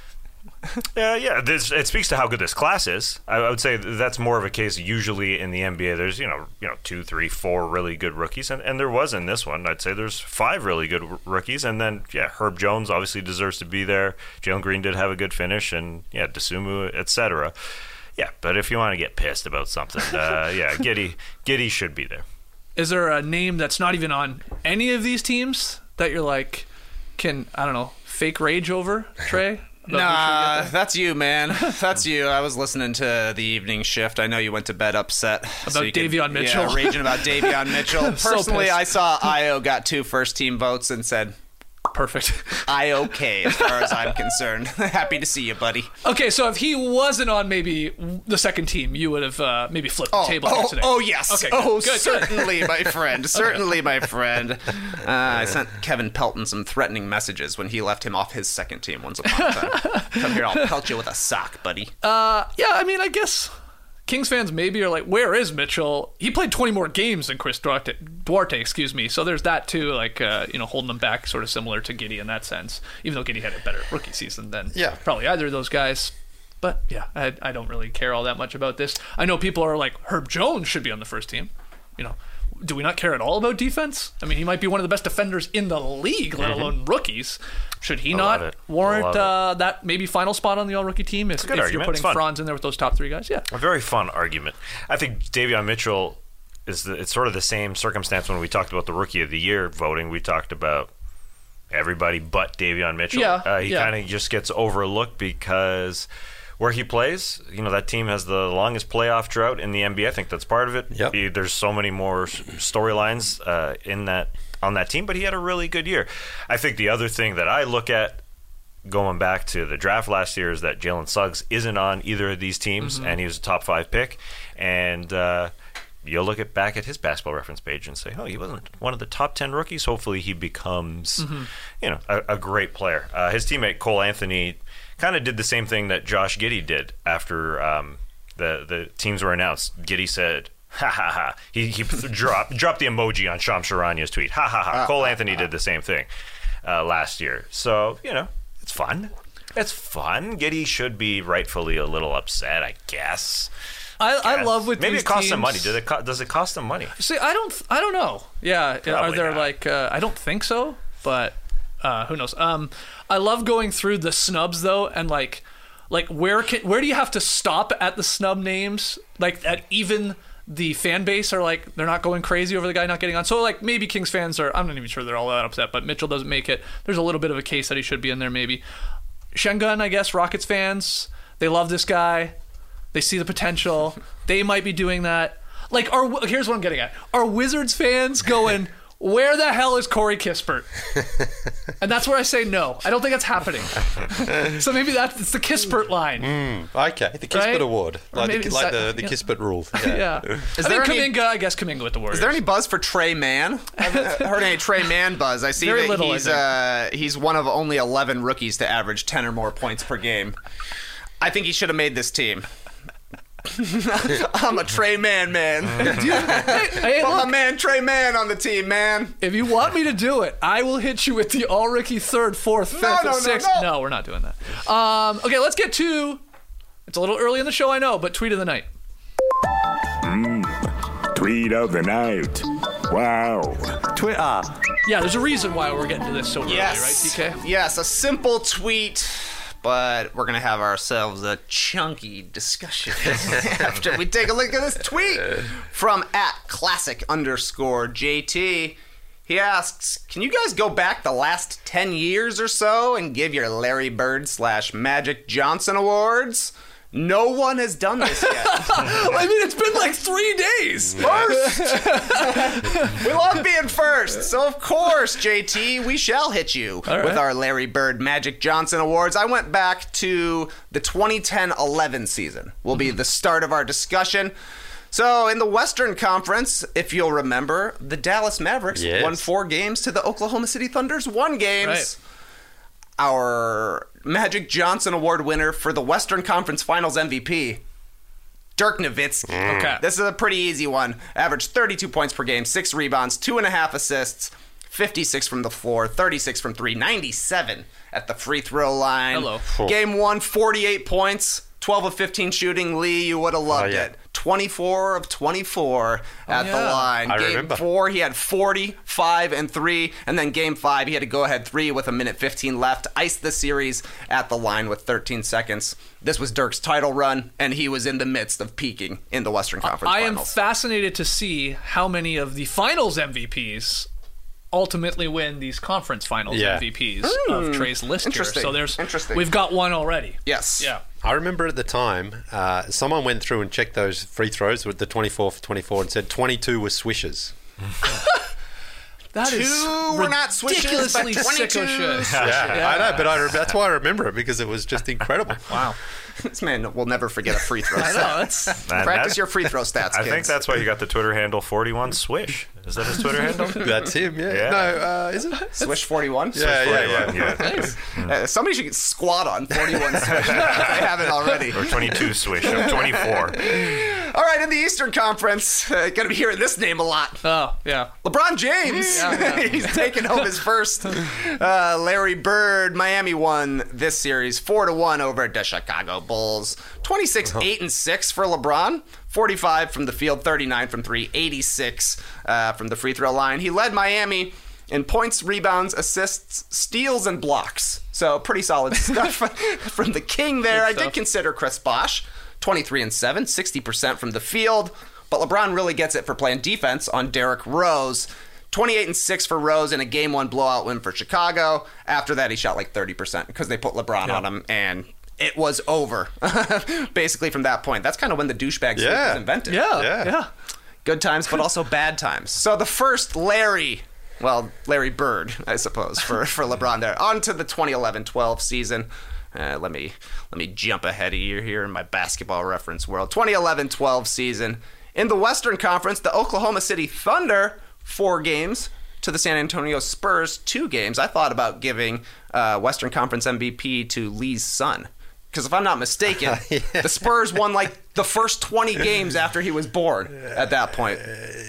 Speaker 4: Yeah, yeah. This, it speaks to how good this class is. I, I would say that's more of a case usually in the N B A. There's you know you know two, three, four really good rookies, and, and there was in this one. I'd say there's five really good r- rookies, and then yeah, Herb Jones obviously deserves to be there. Jalen Green did have a good finish, and yeah, Dosunmu, et cetera. Yeah, but if you want to get pissed about something, uh, yeah, Giddey Giddey should be there.
Speaker 3: Is there a name that's not even on any of these teams that you're like, can I don't know, fake rage over, Trey?
Speaker 6: Nah, that's you, man. That's you. I was listening to the evening shift. I know you went to bed upset.
Speaker 3: About
Speaker 6: so you
Speaker 3: Davion
Speaker 6: could,
Speaker 3: Mitchell?
Speaker 6: Yeah, raging about Davion Mitchell.
Speaker 3: So
Speaker 6: Personally,
Speaker 3: pissed.
Speaker 6: I saw Io got two first-team votes and said,
Speaker 3: Perfect.
Speaker 6: I okay as far as I'm concerned. Happy to see you, buddy.
Speaker 3: Okay, so if he wasn't on maybe the second team, you would have uh, maybe flipped the
Speaker 6: Oh,
Speaker 3: table
Speaker 6: oh,
Speaker 3: here today.
Speaker 6: oh yes.
Speaker 3: Okay,
Speaker 6: oh,
Speaker 3: good, good, good.
Speaker 6: certainly, my friend. Certainly, my friend. Uh, I sent Kevin Pelton some threatening messages when he left him off his second team once upon a time. Come here, I'll pelt you with a sock, buddy.
Speaker 3: Uh, yeah, I mean, I guess Kings fans maybe are like, where is Mitchell? He played twenty more games than Chris Duarte, Duarte excuse me. So there's that too, like, uh, you know, holding them back, sort of similar to Giddey in that sense, even though Giddey had a better rookie season than
Speaker 5: Yeah.
Speaker 3: probably either of those guys. But yeah, I, I don't really care all that much about this. I know people are like, Herb Jones should be on the first team. You know, do we not care at all about defense? I mean, he might be one of the best defenders in the league, let alone rookies. Should he
Speaker 4: I
Speaker 3: not
Speaker 4: love it. I
Speaker 3: warrant
Speaker 4: love it.
Speaker 3: uh, that maybe final spot on the all-rookie team if,
Speaker 4: a good
Speaker 3: if you're
Speaker 4: argument.
Speaker 3: putting
Speaker 4: It's fun.
Speaker 3: Franz in there with those top three guys? Yeah.
Speaker 4: A very fun argument. I think Davion Mitchell is the, it's sort of the same circumstance when we talked about the Rookie of the Year voting. We talked about everybody but Davion Mitchell.
Speaker 3: Yeah,
Speaker 4: uh, he
Speaker 3: yeah.
Speaker 4: kind of just gets overlooked because where he plays, you know, that team has the longest playoff drought in the N B A. I think that's part of it.
Speaker 5: Yep.
Speaker 4: He- There's so many more s- storylines uh, in that on that team, but he had a really good year. I think the other thing that I look at going back to the draft last year is that Jalen Suggs isn't on either of these teams,
Speaker 3: Mm-hmm.
Speaker 4: and he was a top five pick. And uh, you'll look at back at his Basketball Reference page and say, oh, he wasn't one of the top ten rookies. Hopefully he becomes,
Speaker 3: Mm-hmm.
Speaker 4: you know, a, a great player. Uh, his teammate Cole Anthony kind of did the same thing that Josh Giddey did after um, the the teams were announced. Giddey said, ha ha ha. He, he dropped, dropped the emoji on Shams Charania's tweet. Ha ha ha. Cole Anthony did the same thing uh, last year. So, you know, it's fun. It's fun. Giddey should be rightfully a little upset, I guess.
Speaker 3: I, I
Speaker 4: Guess.
Speaker 3: love with
Speaker 4: maybe
Speaker 3: these
Speaker 4: it costs them
Speaker 3: teams-
Speaker 4: money. Does it? Co- does it cost them money?
Speaker 3: See, I don't, I don't know. Yeah, are
Speaker 4: Probably
Speaker 3: there
Speaker 4: not.
Speaker 3: like? Uh, I don't think so, but uh, who knows? Um, I love going through the snubs though, and like, like where can, where do you have to stop at the snub names? Like at even the fan base are like they're not going crazy over the guy not getting on. So like maybe Kings fans are. I'm not even sure they're all that upset, but Mitchell doesn't make it. There's a little bit of a case that he should be in there. Maybe Şengün, I guess Rockets fans, they love this guy. They see the potential. They might be doing that. Like, are here's what I'm getting at. Are Wizards fans going, where the hell is Corey Kispert? And that's where I say no. I don't think that's happening. So maybe that's it's the Kispert line.
Speaker 5: Okay, the Kispert
Speaker 3: Right?
Speaker 5: Award,
Speaker 3: Or
Speaker 5: like,
Speaker 3: maybe
Speaker 5: the,
Speaker 3: it's
Speaker 5: like
Speaker 3: that-
Speaker 5: the, the
Speaker 3: yeah.
Speaker 5: Kispert rule.
Speaker 3: Yeah.
Speaker 6: Is
Speaker 3: I
Speaker 6: there
Speaker 3: think
Speaker 6: any-
Speaker 3: Kuminga, I guess Kuminga with the Warriors.
Speaker 6: Is there any buzz for Trey Mann? I haven't heard any Trey Mann buzz. I see
Speaker 3: Very
Speaker 6: that
Speaker 3: little, I
Speaker 6: he's
Speaker 3: think.
Speaker 6: uh, he's one of only eleven rookies to average ten or more points per game. I think he should have made this team. I'm a Trey Mann man.
Speaker 3: Hey, hey,
Speaker 6: Put my
Speaker 3: look,
Speaker 6: man Trey Mann on the team, man.
Speaker 3: if you want me to do it, I will hit you with the all rookie third, fourth, fifth,
Speaker 6: No,
Speaker 3: and
Speaker 6: no, no,
Speaker 3: sixth.
Speaker 6: no.
Speaker 3: we're not doing that. Um, okay, let's get to. It's a little early in the show, I know, but tweet of the night.
Speaker 9: Tweet of the night. Wow.
Speaker 10: Twitter.
Speaker 3: Yeah, there's a reason why we're getting to this so early,
Speaker 6: Yes.
Speaker 3: right, D K?
Speaker 6: Yes, a simple tweet, but we're going to have ourselves a chunky discussion after we take a look at this tweet from at classic underscore J T. He asks, can you guys go back the last ten years or so and give your Larry Bird slash Magic Johnson awards? No one has done this yet.
Speaker 3: I mean, it's been like three days.
Speaker 6: First! We love being first. So, of course, J T, we shall hit you
Speaker 3: All right.
Speaker 6: with our Larry Bird Magic Johnson Awards. I went back to the twenty ten eleven season, will be the start of our discussion. So, in the Western Conference, if you'll remember, the Dallas Mavericks
Speaker 5: Yes.
Speaker 6: won four games to the Oklahoma City Thunder's one games.
Speaker 3: Right.
Speaker 6: our Magic Johnson Award winner for the Western Conference Finals M V P, Dirk Nowitzki.
Speaker 3: Okay.
Speaker 6: This is a pretty easy one. Averaged thirty-two points per game, six rebounds, two and a half assists, fifty-six from the floor, thirty-six from three, ninety-seven at the free throw line.
Speaker 3: Hello.
Speaker 6: Game one, forty-eight points, twelve of fifteen shooting. Lee, you would have loved
Speaker 5: Oh, yeah.
Speaker 6: it. twenty-four of twenty-four at the
Speaker 3: yeah.
Speaker 6: line.
Speaker 5: I
Speaker 6: game
Speaker 5: remember.
Speaker 6: four, he had forty, five, and three. And then game five, he had to go ahead three with a minute fifteen left. Iced the series at the line with thirteen seconds. This was Dirk's title run, and he was in the midst of peaking in the Western Conference
Speaker 3: I am
Speaker 6: Finals.
Speaker 3: fascinated to see how many of the finals M V Ps ultimately win these conference finals
Speaker 5: Yeah.
Speaker 3: M V Ps of Trey's list here.
Speaker 6: Interesting.
Speaker 3: So there's
Speaker 6: Interesting.
Speaker 3: we've got one already.
Speaker 6: Yes.
Speaker 3: Yeah.
Speaker 5: I remember at the time, uh, someone went through and checked those free throws with the twenty-four for twenty-four and said twenty-two were swishes.
Speaker 3: That is
Speaker 6: Two were not swishes, but
Speaker 3: ridiculously
Speaker 6: twenty-two.
Speaker 3: sicko shit.
Speaker 5: Yeah, I know, but I, that's why I remember it, because it was just incredible.
Speaker 3: Wow.
Speaker 6: This man will never forget a free throw.
Speaker 3: I know. That's
Speaker 4: And
Speaker 6: Practice
Speaker 4: that's-
Speaker 6: your free throw stats,
Speaker 4: I
Speaker 6: kids.
Speaker 4: think that's why you got the Twitter handle forty-one Swish. Is that his Twitter handle?
Speaker 5: That's him, yeah.
Speaker 4: Yeah.
Speaker 5: No, uh, is it?
Speaker 6: Swish forty-one.
Speaker 5: Yeah, yeah, yeah.
Speaker 4: yeah.
Speaker 6: Uh, somebody should squat on forty-one Swish if they haven't already.
Speaker 4: Or twenty-two Swish. Or twenty-four.
Speaker 6: All right, in the Eastern Conference, uh, going to be hearing this name a lot.
Speaker 3: Oh, yeah.
Speaker 6: LeBron James.
Speaker 3: Yeah, yeah.
Speaker 6: He's taking home his first. Uh, Larry Bird. Miami won this series four to one over the Chicago Bulls. twenty-six, eight, and six for LeBron. forty-five from the field, thirty-nine from three, eighty-six uh, from the free throw line. He led Miami in points, rebounds, assists, steals, and blocks. So pretty solid stuff from the king there. I did consider Chris Bosh. twenty-three and seven, sixty percent from the field. But LeBron really gets it for playing defense on Derrick Rose. twenty-eight and six for Rose in a game one blowout win for Chicago. After that, he shot like thirty percent because they put LeBron on him, and it was over. Basically, from that point. That's kind of when the douchebag sweep
Speaker 5: Yeah.
Speaker 6: was invented.
Speaker 3: Yeah.
Speaker 5: Yeah.
Speaker 3: Yeah.
Speaker 6: Good times, but also bad times. So the first Larry, well, Larry Bird, I suppose, for, for LeBron there. On to the twenty eleven twelve season. Uh, let me let me jump ahead of you here in my basketball reference world. twenty eleven twelve season. In the Western Conference, the Oklahoma City Thunder, four games. To the San Antonio Spurs, two games. I thought about giving uh, Western Conference M V P to Lee's son. Because if I'm not mistaken,
Speaker 5: Yeah.
Speaker 6: the Spurs won like the first twenty games after he was born at that point.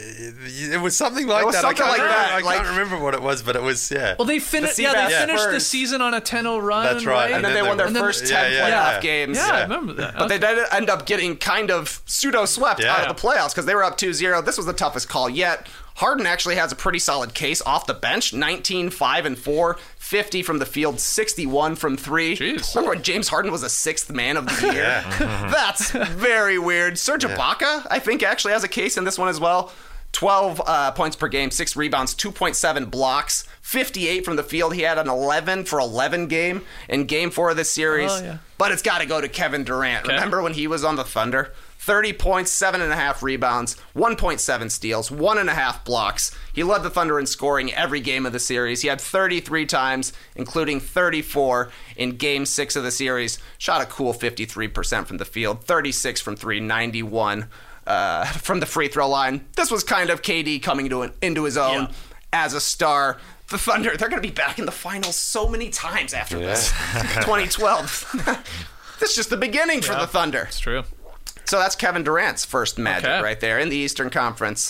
Speaker 5: It was something like
Speaker 6: It was
Speaker 5: that.
Speaker 6: something
Speaker 5: I can't,
Speaker 6: like
Speaker 5: remember,
Speaker 6: that,
Speaker 5: I
Speaker 6: like-
Speaker 5: can't remember what it was, but it was, yeah.
Speaker 3: Well, they finished.
Speaker 6: The
Speaker 3: Yeah, they
Speaker 6: Seabass
Speaker 3: finished the
Speaker 6: Spurs.
Speaker 3: season on a ten oh run.
Speaker 5: That's right.
Speaker 6: And then they won their
Speaker 5: And then-
Speaker 6: first
Speaker 5: yeah,
Speaker 6: ten
Speaker 5: yeah,
Speaker 6: playoff
Speaker 5: yeah.
Speaker 6: games.
Speaker 3: Yeah, I remember that.
Speaker 6: But they did end up getting kind of pseudo-swept
Speaker 5: Yeah.
Speaker 6: out of the playoffs because they were up two zero. This was the toughest call yet. Harden actually has a pretty solid case off the bench. nineteen, five, and four. fifty from the field, sixty-one from three.
Speaker 3: Jeez.
Speaker 6: Remember when James Harden was a sixth man of the year? That's very weird. Serge Ibaka, I think, actually has a case in this one as well. twelve uh, points per game, six rebounds, two point seven blocks, fifty-eight from the field. He had an eleven for eleven game in game four of this series.
Speaker 3: Oh, yeah.
Speaker 6: But it's got to go to Kevin Durant.
Speaker 3: Okay.
Speaker 6: Remember when he was on the Thunder? thirty points, seven and a half rebounds, one point seven steals, one and a half blocks. He led the Thunder in scoring every game of the series. He had thirty-three times, including thirty-four in game six of the series. Shot a cool fifty-three percent from the field, thirty-six from three, ninety-one uh, from the free throw line. This was kind of K D coming to, into his own
Speaker 3: Yeah.
Speaker 6: as a star. The Thunder, they're going to be back in the finals so many times after this. twenty twelve. This is just the beginning for the Thunder.
Speaker 3: It's true.
Speaker 6: So that's Kevin Durant's first Magic
Speaker 3: Okay.
Speaker 6: right there in the Eastern Conference.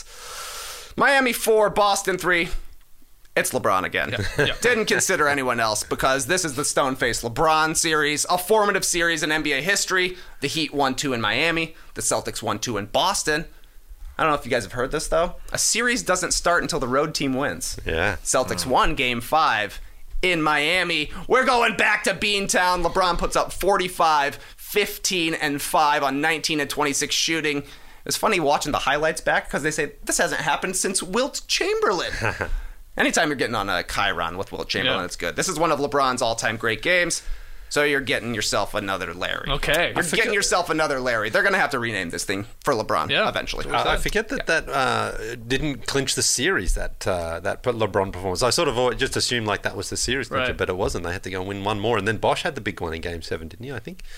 Speaker 6: Miami four, Boston three. It's LeBron again.
Speaker 3: Yeah.
Speaker 6: Didn't consider anyone else because this is the Stone-Faced LeBron series, a formative series in N B A history. The Heat won two in Miami. The Celtics won two in Boston. I don't know if you guys have heard this, though. A series doesn't start until the road team wins.
Speaker 5: Yeah.
Speaker 6: Celtics won game five in Miami. We're going back to Beantown. LeBron puts up forty-five, fifteen, and five on nineteen and twenty-six shooting. It's funny watching the highlights back because they say this hasn't happened since Wilt Chamberlain. Anytime you're getting on a Chiron with Wilt Chamberlain,
Speaker 3: Yeah.
Speaker 6: it's good. This is one of LeBron's all-time great games. So you're getting yourself another Larry.
Speaker 3: Okay.
Speaker 6: You're getting yourself another Larry. They're going to have to rename this thing for LeBron
Speaker 3: Yeah.
Speaker 6: eventually.
Speaker 5: I I forget that that uh, didn't clinch the series, that uh, that LeBron performance. I sort of always just assumed like that was the series clincher,
Speaker 3: Right.
Speaker 5: but it wasn't. They had to go and win one more, and then Bosch had the big one in Game Seven, didn't he? I think.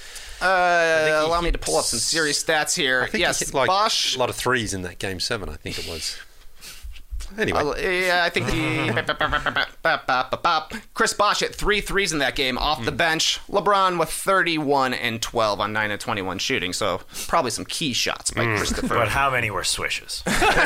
Speaker 6: Uh,
Speaker 5: he
Speaker 6: allow me
Speaker 5: hit
Speaker 6: to pull up some serious stats here.
Speaker 5: I think
Speaker 6: Yes,
Speaker 5: he hit like
Speaker 6: Bosch.
Speaker 5: a lot of threes in that Game Seven. I think it was. Anyway.
Speaker 6: Uh, yeah, I think he... Chris Bosh hit three threes in that game off the bench. LeBron with thirty-one and twelve on nine of twenty-one shooting, so probably some key shots by Christopher.
Speaker 4: But how many were swishes?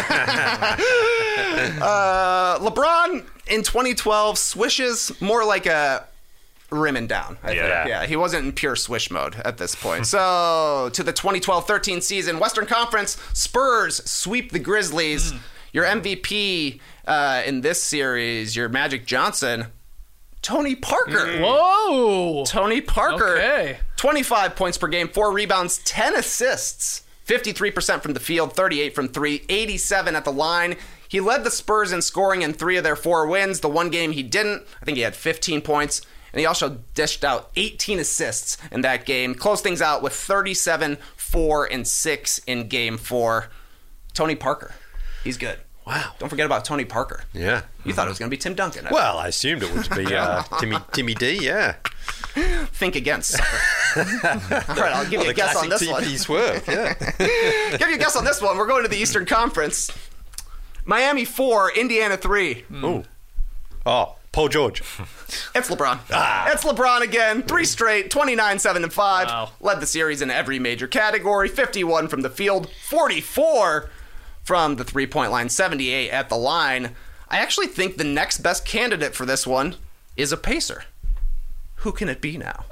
Speaker 6: uh, LeBron in twenty twelve swishes more like a rimming down. I
Speaker 4: Yeah.
Speaker 6: think. Yeah, he wasn't in pure swish mode at this point. So to the twenty twelve thirteen season, Western Conference, Spurs sweep the Grizzlies. Mm. Your M V P uh, in this series, your Magic Johnson, Tony Parker.
Speaker 3: Mm. Whoa!
Speaker 6: Tony Parker.
Speaker 3: Okay.
Speaker 6: twenty-five points per game, four rebounds, ten assists, fifty-three percent from the field, thirty-eight from three, eighty-seven at the line. He led the Spurs in scoring in three of their four wins. The one game he didn't, I think he had fifteen points. And he also dished out eighteen assists in that game. Closed things out with thirty-seven, four, and six in game four. Tony Parker. He's good.
Speaker 5: Wow.
Speaker 6: Don't forget about Tony Parker.
Speaker 5: Yeah.
Speaker 6: You thought it was going to be Tim Duncan.
Speaker 5: Well, I assumed it would be uh, Timmy Timmy D, yeah.
Speaker 6: Think again, sucker. All right, I'll give
Speaker 5: well,
Speaker 6: you a guess on this
Speaker 5: T P
Speaker 6: one.
Speaker 5: Swerve, yeah.
Speaker 6: Give you a guess on this one. We're going to the Eastern Conference. Miami four, Indiana three.
Speaker 5: Mm. Ooh. Oh, Paul George.
Speaker 6: It's LeBron. Ah. It's LeBron again. Three straight, twenty-nine, seven, and five.
Speaker 3: Wow.
Speaker 6: Led the series in every major category. fifty-one from the field, forty-four from the three-point line, seventy-eight at the line. I actually think the next best candidate for this one is a Pacer. Who can it be now?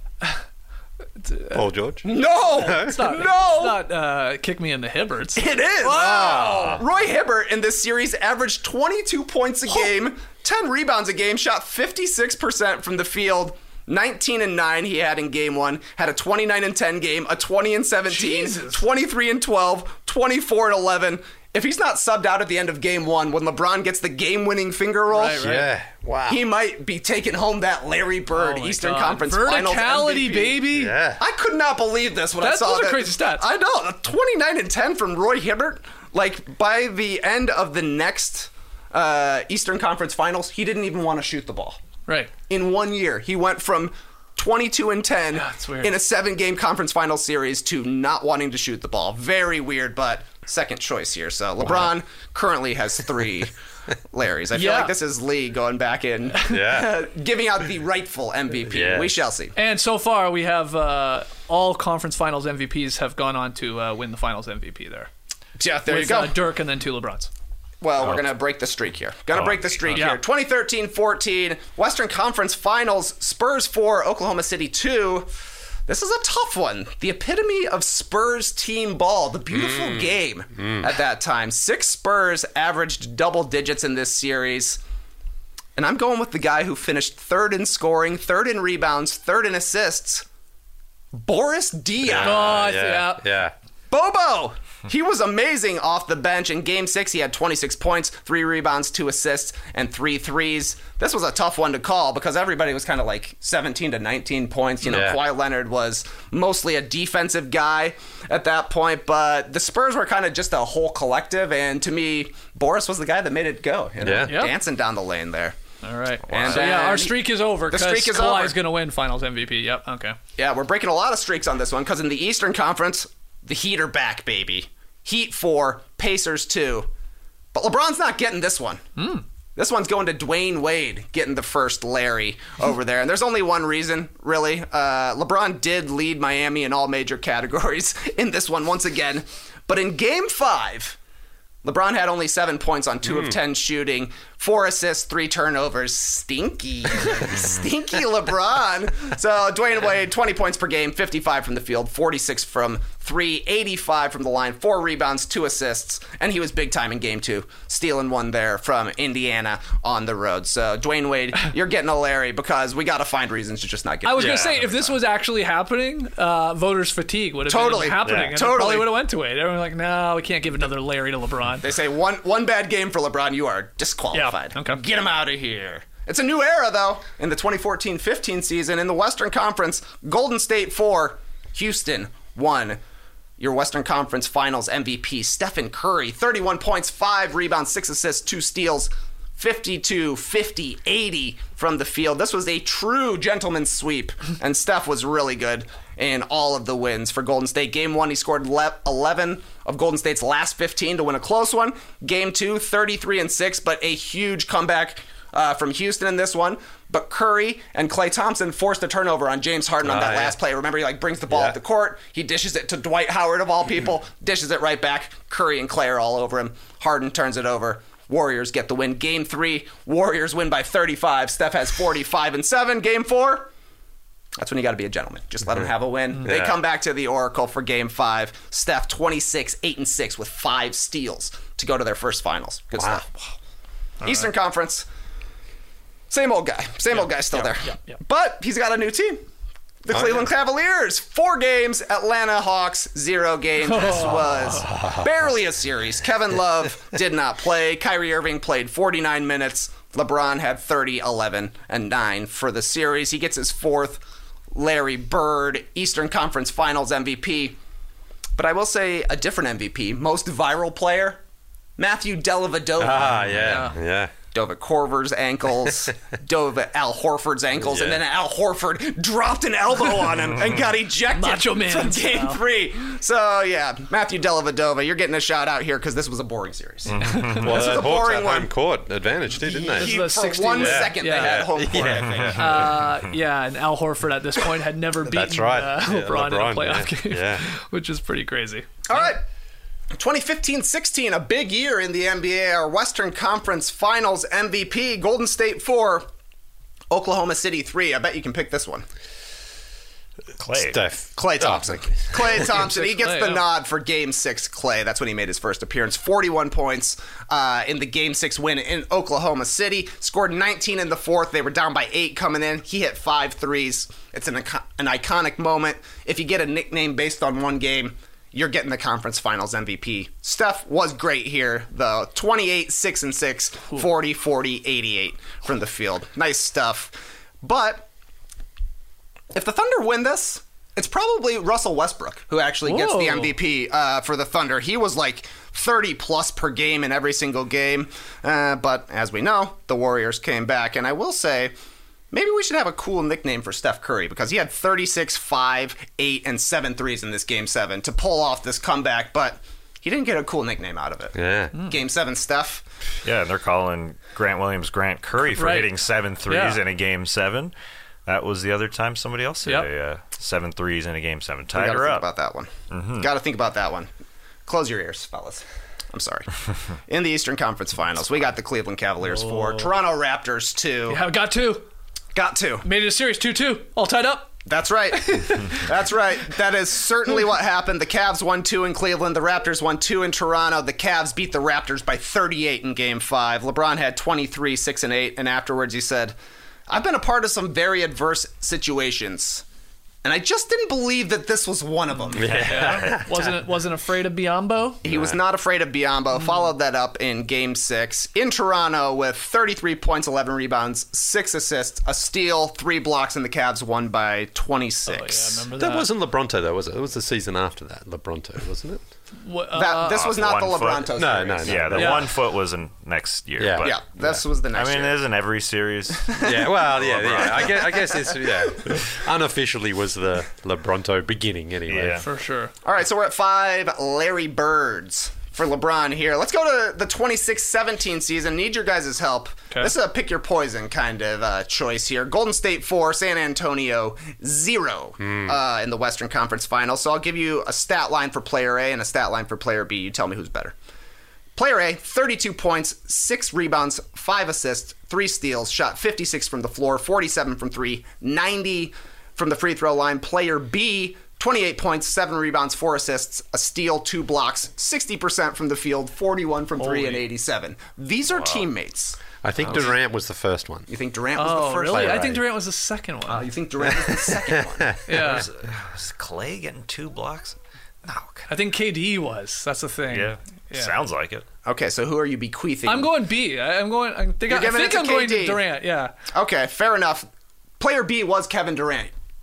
Speaker 5: Paul George?
Speaker 6: No!
Speaker 3: It's not,
Speaker 6: no!
Speaker 3: It's not uh, kick me in the Hibberts.
Speaker 6: It is!
Speaker 3: Wow!
Speaker 6: Roy Hibbert in this series averaged twenty-two points a game, ten rebounds a game, shot fifty-six percent from the field. nineteen and nine he had in game one, had a twenty-nine and ten game, a twenty and seventeen,
Speaker 3: Jesus.
Speaker 6: twenty-three and twelve, twenty-four and eleven. If he's not subbed out at the end of game one when LeBron gets the game-winning finger roll,
Speaker 3: Right, right.
Speaker 5: Yeah. Wow.
Speaker 6: he might be taking home that Larry Bird
Speaker 3: Oh my
Speaker 6: Eastern
Speaker 3: God.
Speaker 6: Conference Finals
Speaker 3: Verticality,
Speaker 6: M V P.
Speaker 3: baby.
Speaker 5: Yeah.
Speaker 6: I could not believe this when
Speaker 3: That's-
Speaker 6: I saw
Speaker 3: those are
Speaker 6: that.
Speaker 3: crazy stats.
Speaker 6: I know. a twenty-nine and ten from Roy Hibbert. Like, by the end of the next uh, Eastern Conference Finals, he didn't even want to shoot the ball.
Speaker 3: Right.
Speaker 6: In one year, he went from twenty-two and ten
Speaker 3: Yeah, it's weird.
Speaker 6: in a seven-game conference final series to not wanting to shoot the ball. Very weird, but second choice here. So LeBron wow. currently has three Larrys. I feel
Speaker 3: Yeah.
Speaker 6: like this is Lee going back in,
Speaker 5: Yeah.
Speaker 6: giving out the rightful M V P.
Speaker 5: Yes.
Speaker 6: We shall see.
Speaker 3: And so far, we have uh, all conference finals M V Ps have gone on to uh, win the finals M V P there.
Speaker 6: Yeah, there
Speaker 3: With,
Speaker 6: you go.
Speaker 3: Uh, Dirk and then two LeBrons.
Speaker 6: Well, we're going to break the streak here. Going to
Speaker 4: Oh.
Speaker 6: break the streak
Speaker 3: Yeah.
Speaker 6: here. twenty thirteen fourteen, Western Conference Finals, Spurs four, Oklahoma City two. This is a tough one. The epitome of Spurs team ball, the beautiful mm. game mm. at that time. Six Spurs averaged double digits in this series. And I'm going with the guy who finished third in scoring, third in rebounds, third in assists, Boris Diaw.
Speaker 3: Oh,
Speaker 5: yeah.
Speaker 3: yeah.
Speaker 5: Yeah.
Speaker 6: Bobo! He was amazing off the bench. In game six, he had twenty-six points, three rebounds, two assists, and three threes. This was a tough one to call because everybody was kind of like seventeen to nineteen points. You know,
Speaker 5: Yeah.
Speaker 6: Kawhi Leonard was mostly a defensive guy at that point, but the Spurs were kind of just a whole collective, and to me, Boris was the guy that made it go. You know,
Speaker 5: Yeah.
Speaker 3: Yep.
Speaker 6: dancing down the lane there.
Speaker 3: All right.
Speaker 6: And
Speaker 3: so, yeah,
Speaker 6: then-
Speaker 3: our streak is over.
Speaker 6: The
Speaker 3: 'cause
Speaker 6: streak is
Speaker 3: Kawhi's
Speaker 6: over.
Speaker 3: going to win finals M V P. Yep. Okay.
Speaker 6: Yeah, we're breaking a lot of streaks on this one because in the Eastern Conference, the Heat are back, baby. Heat four, Pacers two. But LeBron's not getting this one.
Speaker 3: Mm.
Speaker 6: This one's going to Dwayne Wade getting the first Larry over there. And there's only one reason, really. Uh, LeBron did lead Miami in all major categories in this one once again. But in game five, LeBron had only seven points on two mm. of ten shooting, four assists, three turnovers. Stinky. Stinky LeBron. So Dwayne Wade, twenty points per game, fifty-five from the field, forty-six from three, eighty-five from the line, four rebounds, two assists, and he was big time in game two, stealing one there from Indiana on the road. So Dwayne Wade, you're getting a Larry because we got to find reasons to just not get
Speaker 3: I was
Speaker 6: yeah.
Speaker 3: going to say, if this was actually happening, uh, voters' fatigue would have
Speaker 6: Totally.
Speaker 3: been happening.
Speaker 6: Yeah.
Speaker 3: And
Speaker 6: Totally.
Speaker 3: it probably would have went to it. Everyone was like, no, we can't give another Larry to LeBron.
Speaker 6: They say one one bad game for LeBron, you are disqualified.
Speaker 3: Yeah, okay.
Speaker 6: Get him out of here. It's a new era, though. In the twenty fourteen fifteen season, in the Western Conference, Golden State four, Houston one. Your Western Conference Finals M V P, Stephen Curry, thirty-one points, five rebounds, six assists, two steals, fifty-two, fifty, eighty from the field. This was a true gentleman's sweep, and Steph was really good in all of the wins for Golden State. Game one, he scored eleven of Golden State's last fifteen to win a close one. Game two, thirty-three and six, but a huge comeback uh, from Houston in this one. But Curry and Klay Thompson forced a turnover on James Harden on
Speaker 5: Oh,
Speaker 6: that
Speaker 5: yeah.
Speaker 6: last play. Remember, he like brings the ball
Speaker 5: Yeah.
Speaker 6: up the court. He dishes it to Dwight Howard, of all people, dishes it right back. Curry and Klay are all over him. Harden turns it over. Warriors get the win. Game three, Warriors win by thirty-five. Steph has forty-five and seven. Game four, that's when you got to be a gentleman. Just let them have a win. They
Speaker 5: Yeah.
Speaker 6: come back to the Oracle for game five. Steph twenty-six, eight and six with five steals to go to their first finals. Good
Speaker 5: Wow.
Speaker 6: stuff. Eastern Conference, same old guy. Same old guy still there.
Speaker 3: yeah, yeah.
Speaker 6: But he's got a new team. The Cleveland Cavaliers, four games. Atlanta Hawks, zero games. This was barely a series. Kevin Love did not play. Kyrie Irving played forty-nine minutes. LeBron had thirty, eleven, and nine for the series. He gets his fourth Larry Bird Eastern Conference Finals M V P. But I will say a different M V P, most viral player, Matthew Dellavedova.
Speaker 5: Ah, yeah, yeah.
Speaker 6: Dove at Korver's ankles, dove at Al Horford's ankles,
Speaker 5: Yeah.
Speaker 6: and then Al Horford dropped an elbow on him and got ejected
Speaker 3: Macho Man
Speaker 6: from game
Speaker 3: style.
Speaker 6: three. So, yeah, Matthew Dellavedova, you're getting a shout out here because this was a boring series.
Speaker 5: Well,
Speaker 6: This was
Speaker 5: the
Speaker 6: a
Speaker 5: Hawks
Speaker 6: boring
Speaker 5: had
Speaker 6: one.
Speaker 5: home court advantage too, didn't they?
Speaker 3: This
Speaker 6: He-
Speaker 3: is the
Speaker 6: for
Speaker 3: sixteen
Speaker 6: one
Speaker 3: yeah.
Speaker 6: second,
Speaker 3: Yeah.
Speaker 6: they had home court, I think.
Speaker 3: Uh, yeah, and Al Horford at this point had never beaten
Speaker 5: That's right.
Speaker 3: uh,
Speaker 5: Yeah,
Speaker 3: LeBron, in
Speaker 5: LeBron,
Speaker 3: a playoff
Speaker 5: yeah.
Speaker 3: game,
Speaker 5: Yeah.
Speaker 3: which is pretty crazy.
Speaker 6: All right. twenty fifteen sixteen, a big year in the N B A. Our Western Conference Finals M V P, Golden State four, Oklahoma City three. I bet you can pick this one.
Speaker 4: Clay.
Speaker 5: Steph.
Speaker 6: Klay Thompson. Klay Thompson. He gets
Speaker 3: Klay,
Speaker 6: the
Speaker 3: yeah.
Speaker 6: nod for Game Six. Klay. That's when he made his first appearance. Forty-one points uh, in the Game Six win in Oklahoma City. Scored nineteen in the fourth. They were down by eight coming in. He hit five threes. It's an ico- an iconic moment. If you get a nickname based on one game, you're getting the conference finals M V P. Steph was great here, though. twenty-eight, six and six, forty, forty, eighty-eight from the field. Nice stuff. But if the Thunder win this, it's probably Russell Westbrook who actually gets the
Speaker 3: Whoa.
Speaker 6: M V P uh, for the Thunder. He was like thirty plus per game in every single game. Uh, but as we know, the Warriors came back. And I will say, maybe we should have a cool nickname for Steph Curry because he had thirty-six, five, eight, and seven threes in this Game seven to pull off this comeback. But he didn't get a cool nickname out of it.
Speaker 5: Yeah.
Speaker 6: Game seven Steph.
Speaker 4: Yeah, and they're calling Grant Williams Grant Curry for
Speaker 3: Right.
Speaker 4: hitting seven threes
Speaker 3: Yeah.
Speaker 4: in a game seven. That was the other time somebody else hit
Speaker 3: Yep.
Speaker 4: a, uh, seven threes in a game seven.
Speaker 6: We
Speaker 4: Tied
Speaker 6: got to
Speaker 4: her
Speaker 6: think
Speaker 4: up.
Speaker 6: about that one. Got to think about that one. Close your ears, fellas. I'm sorry. In the Eastern Conference Finals, we got the Cleveland Cavaliers four, Toronto Raptors two.
Speaker 3: Yeah, got two.
Speaker 6: Got two.
Speaker 3: Made it a series, two two. All tied up.
Speaker 6: That's right. That's right. That is certainly what happened. The Cavs won two in Cleveland. The Raptors won two in Toronto. The Cavs beat the Raptors by thirty-eight in Game five. LeBron had twenty-three, six, and eight. And afterwards he said, I've been a part of some very adverse situations, and I just didn't believe that this was one of them.
Speaker 3: Yeah. wasn't wasn't afraid of Biombo.
Speaker 6: He was not afraid of Biombo. Followed that up in Game six in Toronto with thirty-three points, eleven rebounds, six assists, a steal, three blocks, and the Cavs won by twenty-six.
Speaker 3: Oh, yeah, remember that?
Speaker 5: That wasn't LeBronto, though, was it? It was the season after that, LeBronto, wasn't it?
Speaker 3: What, uh,
Speaker 6: That, this was not the
Speaker 4: one foot.
Speaker 6: LeBronto series.
Speaker 5: No, no, no.
Speaker 4: Yeah, the
Speaker 3: Yeah.
Speaker 4: one foot was in next year.
Speaker 5: Yeah.
Speaker 4: but,
Speaker 6: Yeah, this was the
Speaker 4: I
Speaker 6: next
Speaker 4: mean,
Speaker 6: year.
Speaker 4: isn't every series?
Speaker 5: Yeah, well, yeah, yeah. I guess, I guess it's, yeah. Unofficially was the LeBronto beginning, anyway.
Speaker 4: Yeah.
Speaker 3: for sure.
Speaker 6: All right, so we're at five Larry Birds for LeBron here. Let's go to the twenty-six seventeen season. Need your guys' help.
Speaker 3: Okay.
Speaker 6: This is a pick your poison kind of uh, choice here. Golden State four, San Antonio zero uh, in the Western Conference Finals. So I'll give you a stat line for player A and a stat line for player B. You tell me who's better. Player A, thirty-two points, six rebounds, five assists, three steals, shot fifty-six from the floor, forty-seven from three, ninety from the free throw line. Player B, twenty-eight points, seven rebounds, four assists, a steal, two blocks, sixty percent from the field, forty-one from three, and
Speaker 3: Holy.
Speaker 6: eighty-seven. These are teammates.
Speaker 5: I think Durant was the first one.
Speaker 6: You think Durant was
Speaker 3: Oh,
Speaker 6: the first
Speaker 3: really?
Speaker 6: one?
Speaker 3: I think Durant was the second one.
Speaker 6: Uh, you think Durant was the second one?
Speaker 3: yeah.
Speaker 4: Was, was Clay getting two blocks? No.
Speaker 3: I think K D was. That's the thing.
Speaker 4: Yeah.
Speaker 3: Yeah.
Speaker 4: Sounds like it.
Speaker 6: Okay, so who are you bequeathing?
Speaker 3: I'm going B. I- I'm going. I think,
Speaker 6: You're
Speaker 3: I, I
Speaker 6: giving
Speaker 3: think
Speaker 6: it to
Speaker 3: I'm going
Speaker 6: K D.
Speaker 3: to Durant. Yeah.
Speaker 6: Okay, fair enough. Player B was Kevin Durant.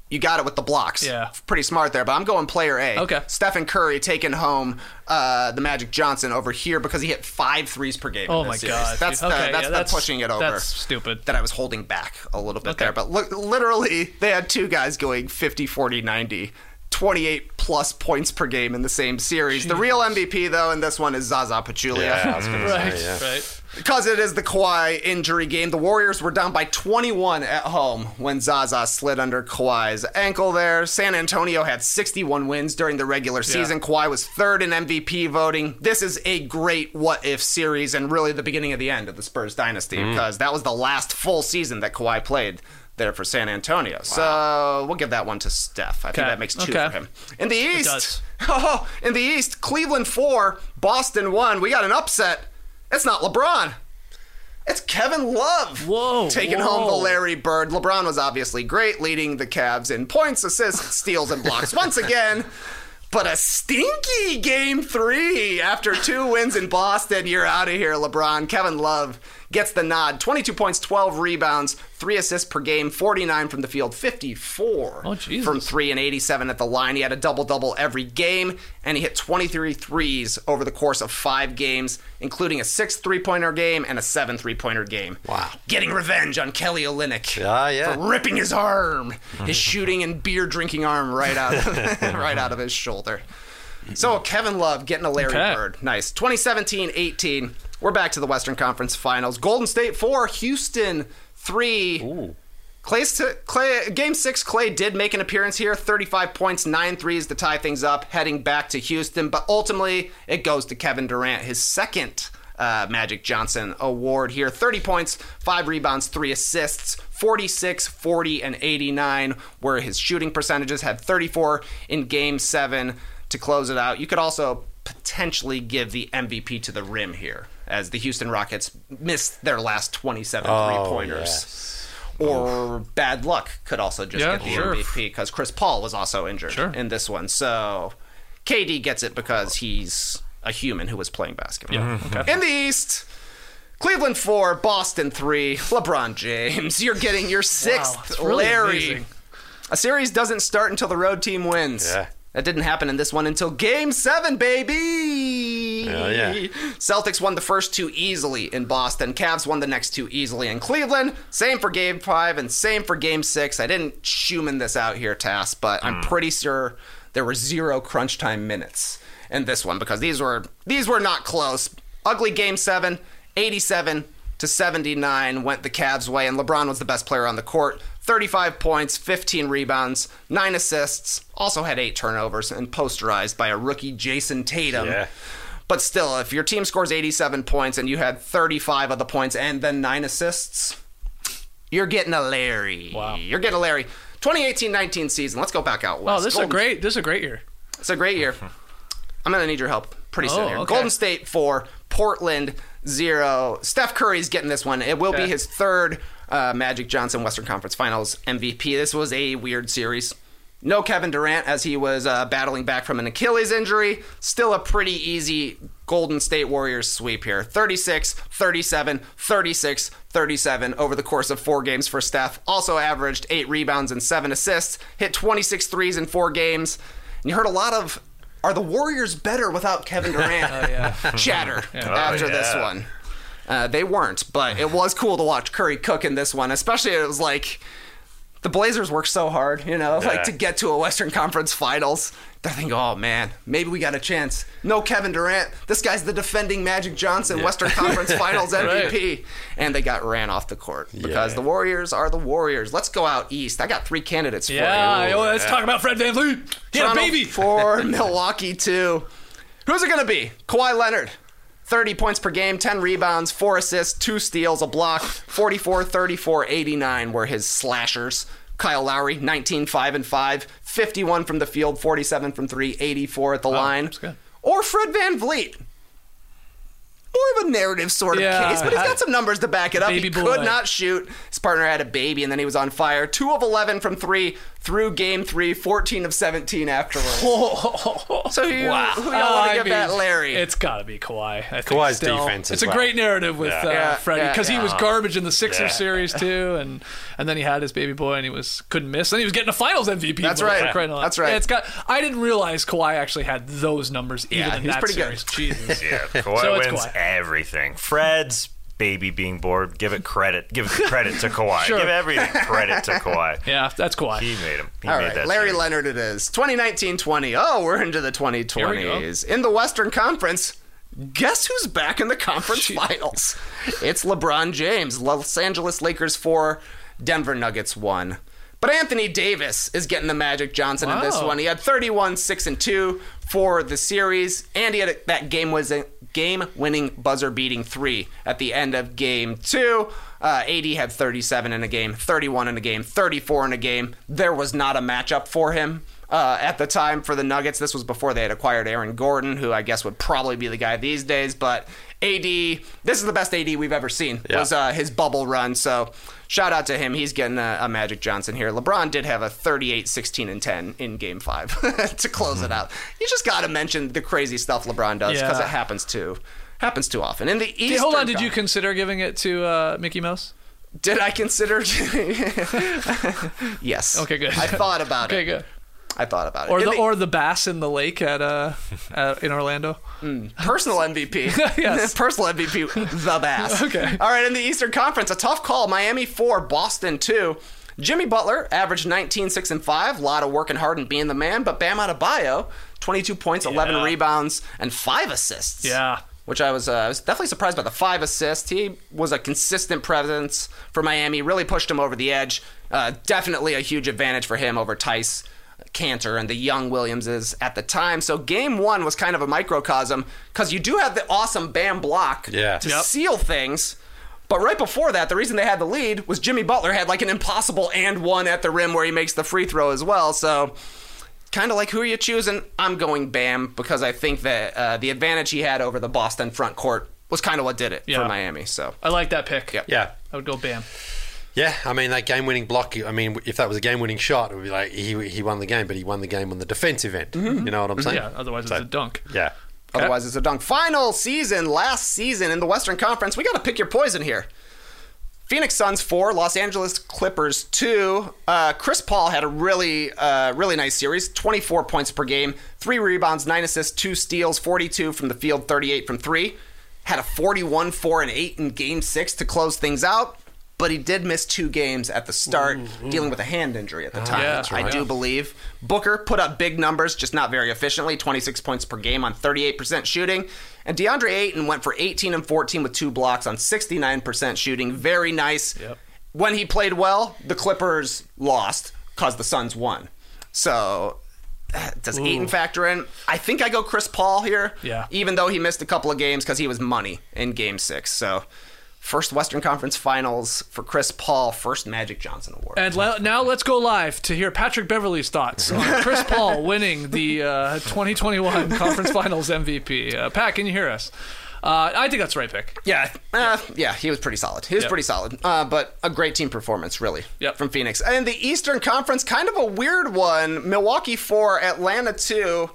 Speaker 6: you got it with the blocks.
Speaker 3: Yeah.
Speaker 6: Pretty smart there, but I'm going player A.
Speaker 3: Okay.
Speaker 6: Stephen Curry taking home uh, the Magic Johnson over here because he hit five threes per game
Speaker 3: Oh
Speaker 6: in
Speaker 3: my
Speaker 6: this series.
Speaker 3: God.
Speaker 6: That's
Speaker 3: Okay,
Speaker 6: the,
Speaker 3: yeah,
Speaker 6: that's the
Speaker 3: that's-
Speaker 6: pushing it over.
Speaker 3: that's stupid.
Speaker 6: That I was holding back a little bit
Speaker 3: Okay.
Speaker 6: there. But look, literally, they had two guys going fifty, forty, ninety. twenty-eight plus points per game in the same series. The real M V P, though, in this one is Zaza Pachulia.
Speaker 5: Yeah, I was gonna
Speaker 3: Right,
Speaker 5: say, yeah.
Speaker 3: right.
Speaker 6: Because it is the Kawhi injury game, the Warriors were down by twenty-one at home when Zaza slid under Kawhi's ankle there. San Antonio had sixty-one wins during the regular season.
Speaker 3: Yeah.
Speaker 6: Kawhi was third in M V P voting. This is a great what-if series and really the beginning of the end of the Spurs dynasty because that was the last full season that Kawhi played there for San Antonio. So we'll give that one to Steph. I think
Speaker 3: Okay.
Speaker 6: that makes two
Speaker 3: Okay.
Speaker 6: for him. In the East,
Speaker 3: does.
Speaker 6: oh, in the East, Cleveland four, Boston one. We got an upset. It's not LeBron. It's Kevin Love.
Speaker 3: Whoa,
Speaker 6: Taking
Speaker 3: whoa.
Speaker 6: home the Larry Bird. LeBron was obviously great, leading the Cavs in points, assists, steals, and blocks once again. But a stinky game three. After two wins in Boston, you're out of here, LeBron. Kevin Love gets the nod. twenty-two points, twelve rebounds, three assists per game, forty-nine from the field, fifty-four
Speaker 3: Oh, Jesus.
Speaker 6: from three, and eighty-seven at the line. He had a double-double every game, and he hit twenty-three threes over the course of five games, including a six three-pointer game and a seven three-pointer game.
Speaker 5: Wow.
Speaker 6: Getting revenge on Kelly Olynyk
Speaker 5: Ah, yeah.
Speaker 6: for ripping his arm, his shooting and beer-drinking arm right out, right out of his shoulder. So Kevin Love getting a Larry
Speaker 3: Okay.
Speaker 6: Bird. Nice. twenty seventeen eighteen. We're back to the Western Conference Finals. Golden State four, Houston three.
Speaker 5: Ooh.
Speaker 6: Clay's t- Clay, game six, Clay did make an appearance here. thirty-five points, nine threes to tie things up, heading back to Houston. But ultimately, it goes to Kevin Durant, his second uh, Magic Johnson award here. thirty points, five rebounds, three assists, forty-six, forty, and eighty-nine, where his shooting percentages had thirty-four in game seven to close it out. You could also potentially give the M V P to the rim here, as the Houston Rockets missed their last twenty-seven
Speaker 5: Oh,
Speaker 6: three-pointers.
Speaker 5: yes.
Speaker 6: Or bad luck could also just
Speaker 3: Yeah,
Speaker 6: get the
Speaker 3: sure.
Speaker 6: M V P because Chris Paul was also injured
Speaker 3: Sure.
Speaker 6: in this one. So K D gets it because he's a human who was playing basketball.
Speaker 3: Yeah, okay.
Speaker 6: In the East, Cleveland four, Boston three, LeBron James. You're getting your sixth,
Speaker 3: it's really
Speaker 6: Larry.
Speaker 3: amazing.
Speaker 6: A series doesn't start until the road team wins.
Speaker 5: Yeah.
Speaker 6: That didn't happen in this one until game seven, baby.
Speaker 5: Hell yeah.
Speaker 6: Celtics won the first two easily in Boston. Cavs won the next two easily in Cleveland. Same for game five and same for game six. I didn't Schumann this out here, Tass, but I'm pretty sure there were zero crunch time minutes in this one because these were these were not close. Ugly game seven, eighty-seven to seventy-nine went the Cavs' way, and LeBron was the best player on the court. thirty-five points, fifteen rebounds, nine assists, also had eight turnovers and posterized by a rookie Jason Tatum.
Speaker 5: Yeah.
Speaker 6: But still, if your team scores eighty-seven points and you had thirty-five of the points and then nine assists, you're getting a Larry.
Speaker 3: Wow.
Speaker 6: You're getting a Larry. twenty eighteen nineteen season. Let's go back out west.
Speaker 3: Oh, this is a
Speaker 6: Golden-
Speaker 3: great. This is a great year.
Speaker 6: It's a great year. I'm going to need your help pretty soon
Speaker 3: Oh,
Speaker 6: here.
Speaker 3: okay.
Speaker 6: Golden State four, Portland zero. Steph Curry's getting this one. It will be
Speaker 3: Okay.
Speaker 6: his third uh, Magic Johnson Western Conference Finals M V P. This was a weird series. No Kevin Durant as he was uh, battling back from an Achilles injury. Still a pretty easy Golden State Warriors sweep here. thirty-six, thirty-seven, thirty-six, thirty-seven over the course of four games for Steph. Also averaged eight rebounds and seven assists. Hit twenty-six threes in four games. And you heard a lot of, are the Warriors better without Kevin Durant? chatter after
Speaker 4: Oh,
Speaker 6: this
Speaker 4: yeah.
Speaker 6: one. Uh, they weren't, but it was cool to watch Curry cook in this one, especially it was like the Blazers worked so hard, you know, like
Speaker 4: Yeah.
Speaker 6: to get to a Western Conference Finals. They're thinking, oh man, maybe we got a chance. No Kevin Durant. This guy's the defending Magic Johnson Western Conference Finals M V P. And they got ran off the court because
Speaker 5: Yeah.
Speaker 6: the Warriors are the Warriors. Let's go out east. I got three candidates for
Speaker 3: Yeah,
Speaker 6: you.
Speaker 3: yo, let's talk about Fred VanVleet. He had a
Speaker 6: Toronto
Speaker 3: baby.
Speaker 6: four, Milwaukee two. Who's it going to be? Kawhi Leonard. thirty points per game, ten rebounds, four assists, two steals, a block. forty-four, thirty-four, eighty-nine were his slashers. Kyle Lowry, nineteen, five and five, fifty-one from the field, forty-seven from three, eighty-four at the line.
Speaker 3: that's good.
Speaker 6: Or Fred VanVleet. More of a narrative sort of
Speaker 3: Yeah,
Speaker 6: case, but he's
Speaker 3: I-
Speaker 6: got some numbers to back it up.
Speaker 3: Baby
Speaker 6: He
Speaker 3: boy.
Speaker 6: could not shoot. His partner had a baby, and then he was on fire. Two of eleven from three, through game three, fourteen of seventeen afterwards. So who,
Speaker 3: Wow.
Speaker 6: who y'all want
Speaker 3: I
Speaker 6: to give
Speaker 3: mean,
Speaker 6: that Larry?
Speaker 3: It's got to be Kawhi. I think
Speaker 5: Kawhi's
Speaker 3: still.
Speaker 5: defense as
Speaker 3: It's a
Speaker 5: well.
Speaker 3: great narrative with
Speaker 4: Yeah.
Speaker 3: uh,
Speaker 6: Yeah,
Speaker 3: Freddie
Speaker 6: yeah,
Speaker 3: because he
Speaker 6: yeah.
Speaker 3: was garbage in the Sixers
Speaker 4: Yeah.
Speaker 3: series too, and and then he had his baby boy and he was couldn't miss, and he was getting a Finals M V P.
Speaker 6: That's
Speaker 3: vote,
Speaker 6: right.
Speaker 3: for crying out loud.
Speaker 6: That's right.
Speaker 3: Yeah, it's got. I didn't realize Kawhi actually had those numbers even
Speaker 6: Yeah,
Speaker 3: in
Speaker 6: he was
Speaker 3: that
Speaker 6: pretty
Speaker 3: series.
Speaker 6: good.
Speaker 3: Jesus.
Speaker 4: Yeah, Kawhi
Speaker 3: So it's
Speaker 4: wins
Speaker 3: Kawhi.
Speaker 4: everything. Fred's baby being bored, give it credit. Give credit to Kawhi.
Speaker 3: Sure.
Speaker 4: Give everything credit to Kawhi.
Speaker 3: Yeah, that's Kawhi.
Speaker 4: He made him. He
Speaker 6: All
Speaker 4: made
Speaker 6: right,
Speaker 4: that
Speaker 6: Larry
Speaker 4: series.
Speaker 6: Leonard it is. twenty nineteen twenty. Oh, we're into the twenty twenties. In the Western Conference, guess who's back in the conference finals? It's LeBron James. Los Angeles Lakers four, Denver Nuggets one. But Anthony Davis is getting the Magic Johnson in this
Speaker 3: Wow.
Speaker 6: one. He had thirty-one, six, and two for the series, and he had that game was a game-winning buzzer-beating three at the end of game two. Uh, A D had thirty-seven in a game, thirty-one in a game, thirty-four in a game. There was not a matchup for him uh, at the time for the Nuggets. This was before they had acquired Aaron Gordon, who I guess would probably be the guy these days. But A D, this is the best A D we've ever seen.
Speaker 5: Yeah.
Speaker 6: Was uh, his bubble run. So shout out to him. He's getting a, a Magic Johnson here. LeBron did have a thirty-eight, sixteen, and ten in game five to close it out. You just got to mention the crazy stuff LeBron does because
Speaker 3: Yeah.
Speaker 6: it happens too. Happens too often. In the Eastern
Speaker 3: Hey, hold on, did you
Speaker 6: Conference-
Speaker 3: consider giving it to uh, Mickey Mouse?
Speaker 6: Did I consider? Yes.
Speaker 3: Okay, good.
Speaker 6: I thought about
Speaker 3: Okay,
Speaker 6: it.
Speaker 3: good.
Speaker 6: I thought about it.
Speaker 3: Or
Speaker 6: In
Speaker 3: the or the bass in the lake at uh at, in Orlando.
Speaker 6: personal M V P.
Speaker 3: Yes.
Speaker 6: Personal M V P, the Bass.
Speaker 3: Okay.
Speaker 6: All right, in the Eastern Conference, a tough call. Miami four, Boston two. Jimmy Butler averaged nineteen, six, and five. A lot of working hard and being the man. But Bam Adebayo, twenty-two points, eleven
Speaker 3: Yeah.
Speaker 6: rebounds, and five assists.
Speaker 3: Yeah.
Speaker 6: Which I was, uh, I was definitely surprised by the five assists. He was a consistent presence for Miami, really pushed him over the edge. Uh, definitely a huge advantage for him over Tice, Cantor, and the young Williamses at the time. So game one was kind of a microcosm because you do have the awesome Bam block
Speaker 5: Yeah.
Speaker 6: to
Speaker 3: Yep.
Speaker 6: seal things. But right before that, the reason they had the lead was Jimmy Butler had like an impossible and one at the rim where he makes the free throw as well. So kind of like, who are you choosing? I'm going Bam because I think that uh, the advantage he had over the Boston front court was kind of what did it
Speaker 3: Yeah.
Speaker 6: for Miami. So
Speaker 3: I like that pick.
Speaker 6: Yep.
Speaker 5: Yeah.
Speaker 3: I would go Bam.
Speaker 5: Yeah, I mean, that game-winning block, I mean, if that was a game-winning shot, it would be like he he won the game, but he won the game on the defensive end. You know what I'm saying?
Speaker 3: Yeah, otherwise it's
Speaker 5: So,
Speaker 3: a dunk.
Speaker 5: Yeah.
Speaker 6: otherwise it's a dunk. Final season, last season in the Western Conference. We got to pick your poison here. Phoenix Suns four, Los Angeles Clippers two. Uh, Chris Paul had a really, uh, really nice series. twenty-four points per game, three rebounds, nine assists, two steals, forty-two from the field, thirty-eight from three. Had a forty-one, four, and eight in Game Six to close things out. But he did miss two games at the start, dealing with a hand injury at the time.
Speaker 3: yeah, that's
Speaker 6: I
Speaker 3: right.
Speaker 6: do believe. Booker put up big numbers, just not very efficiently. twenty-six points per game on thirty-eight percent shooting. And DeAndre Ayton went for eighteen and fourteen with two blocks on sixty-nine percent shooting. Very nice.
Speaker 3: Yep.
Speaker 6: When he played well, the Clippers lost because the Suns won. So uh, does Ayton factor in? I think I go Chris Paul here.
Speaker 3: Yeah.
Speaker 6: Even though he missed a couple of games because he was money in Game Six. So first Western Conference Finals for Chris Paul, first Magic Johnson Award.
Speaker 3: And le- now let's go live to hear Patrick Beverley's thoughts on Chris Paul winning the uh, twenty twenty-one Conference Finals M V P. Uh, Pat, can you hear us? Uh, I think that's the right pick.
Speaker 6: Yeah, uh, yeah, he was pretty solid. He was
Speaker 3: Yep.
Speaker 6: pretty solid, uh, but a great team performance, really,
Speaker 3: Yep.
Speaker 6: from Phoenix. And the Eastern Conference, kind of a weird one. Milwaukee four, Atlanta two.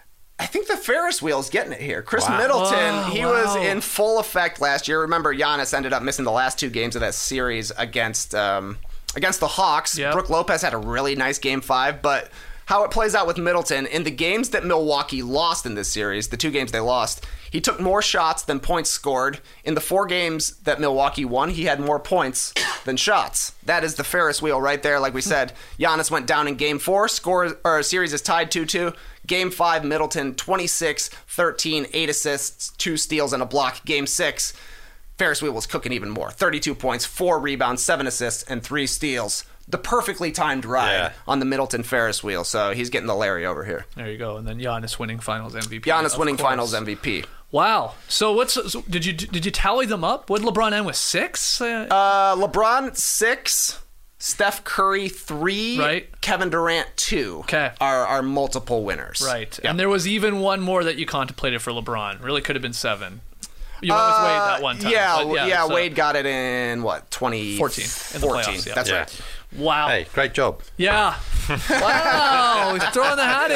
Speaker 6: I think the Ferris wheel's getting it here. Chris
Speaker 5: Wow.
Speaker 6: Middleton,
Speaker 3: Whoa,
Speaker 6: he
Speaker 3: wow.
Speaker 6: was in full effect last year. Remember, Giannis ended up missing the last two games of that series against um, against the Hawks.
Speaker 3: Yep.
Speaker 6: Brook Lopez had a really nice game five, but how it plays out with Middleton, in the games that Milwaukee lost in this series, the two games they lost, he took more shots than points scored. In the four games that Milwaukee won, he had more points than shots. That is the Ferris wheel right there. Like we said, Giannis went down in game four. Score or series is tied two two. Game five, Middleton, twenty-six, thirteen, eight assists, two steals, and a block. Game six, Ferris wheel was cooking even more. thirty-two points, four rebounds, seven assists, and three steals. The perfectly timed ride
Speaker 5: Yeah.
Speaker 6: on the Middleton Ferris wheel. So he's getting the Larry over here.
Speaker 3: There you go. And then Giannis winning Finals M V P.
Speaker 6: Giannis
Speaker 3: of
Speaker 6: winning
Speaker 3: course.
Speaker 6: Finals M V P.
Speaker 3: Wow. So what's so did you did you tally them up? What did LeBron end with? Six? Uh,
Speaker 6: Uh, LeBron six, Steph Curry three,
Speaker 3: Right.
Speaker 6: Kevin Durant two.
Speaker 3: Okay.
Speaker 6: Are are multiple winners.
Speaker 3: right.
Speaker 6: Yeah.
Speaker 3: And there was even one more that you contemplated for LeBron. Really could have been seven. You went with Wade that one time.
Speaker 6: Yeah,
Speaker 3: but
Speaker 6: yeah,
Speaker 3: yeah so
Speaker 6: Wade got it in, what, twenty fourteen?
Speaker 3: in the playoffs, yeah.
Speaker 6: That's
Speaker 5: Yeah.
Speaker 6: right.
Speaker 3: Wow.
Speaker 5: Hey, great job.
Speaker 3: Yeah. Wow. He's throwing the hat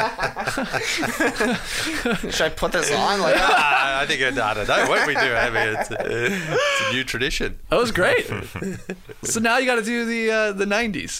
Speaker 3: in.
Speaker 6: Should I put this on? Like,
Speaker 5: I think, I don't know what we do. I mean, it's a, it's a new tradition.
Speaker 3: That was great. So now you got to do the uh, the nineties.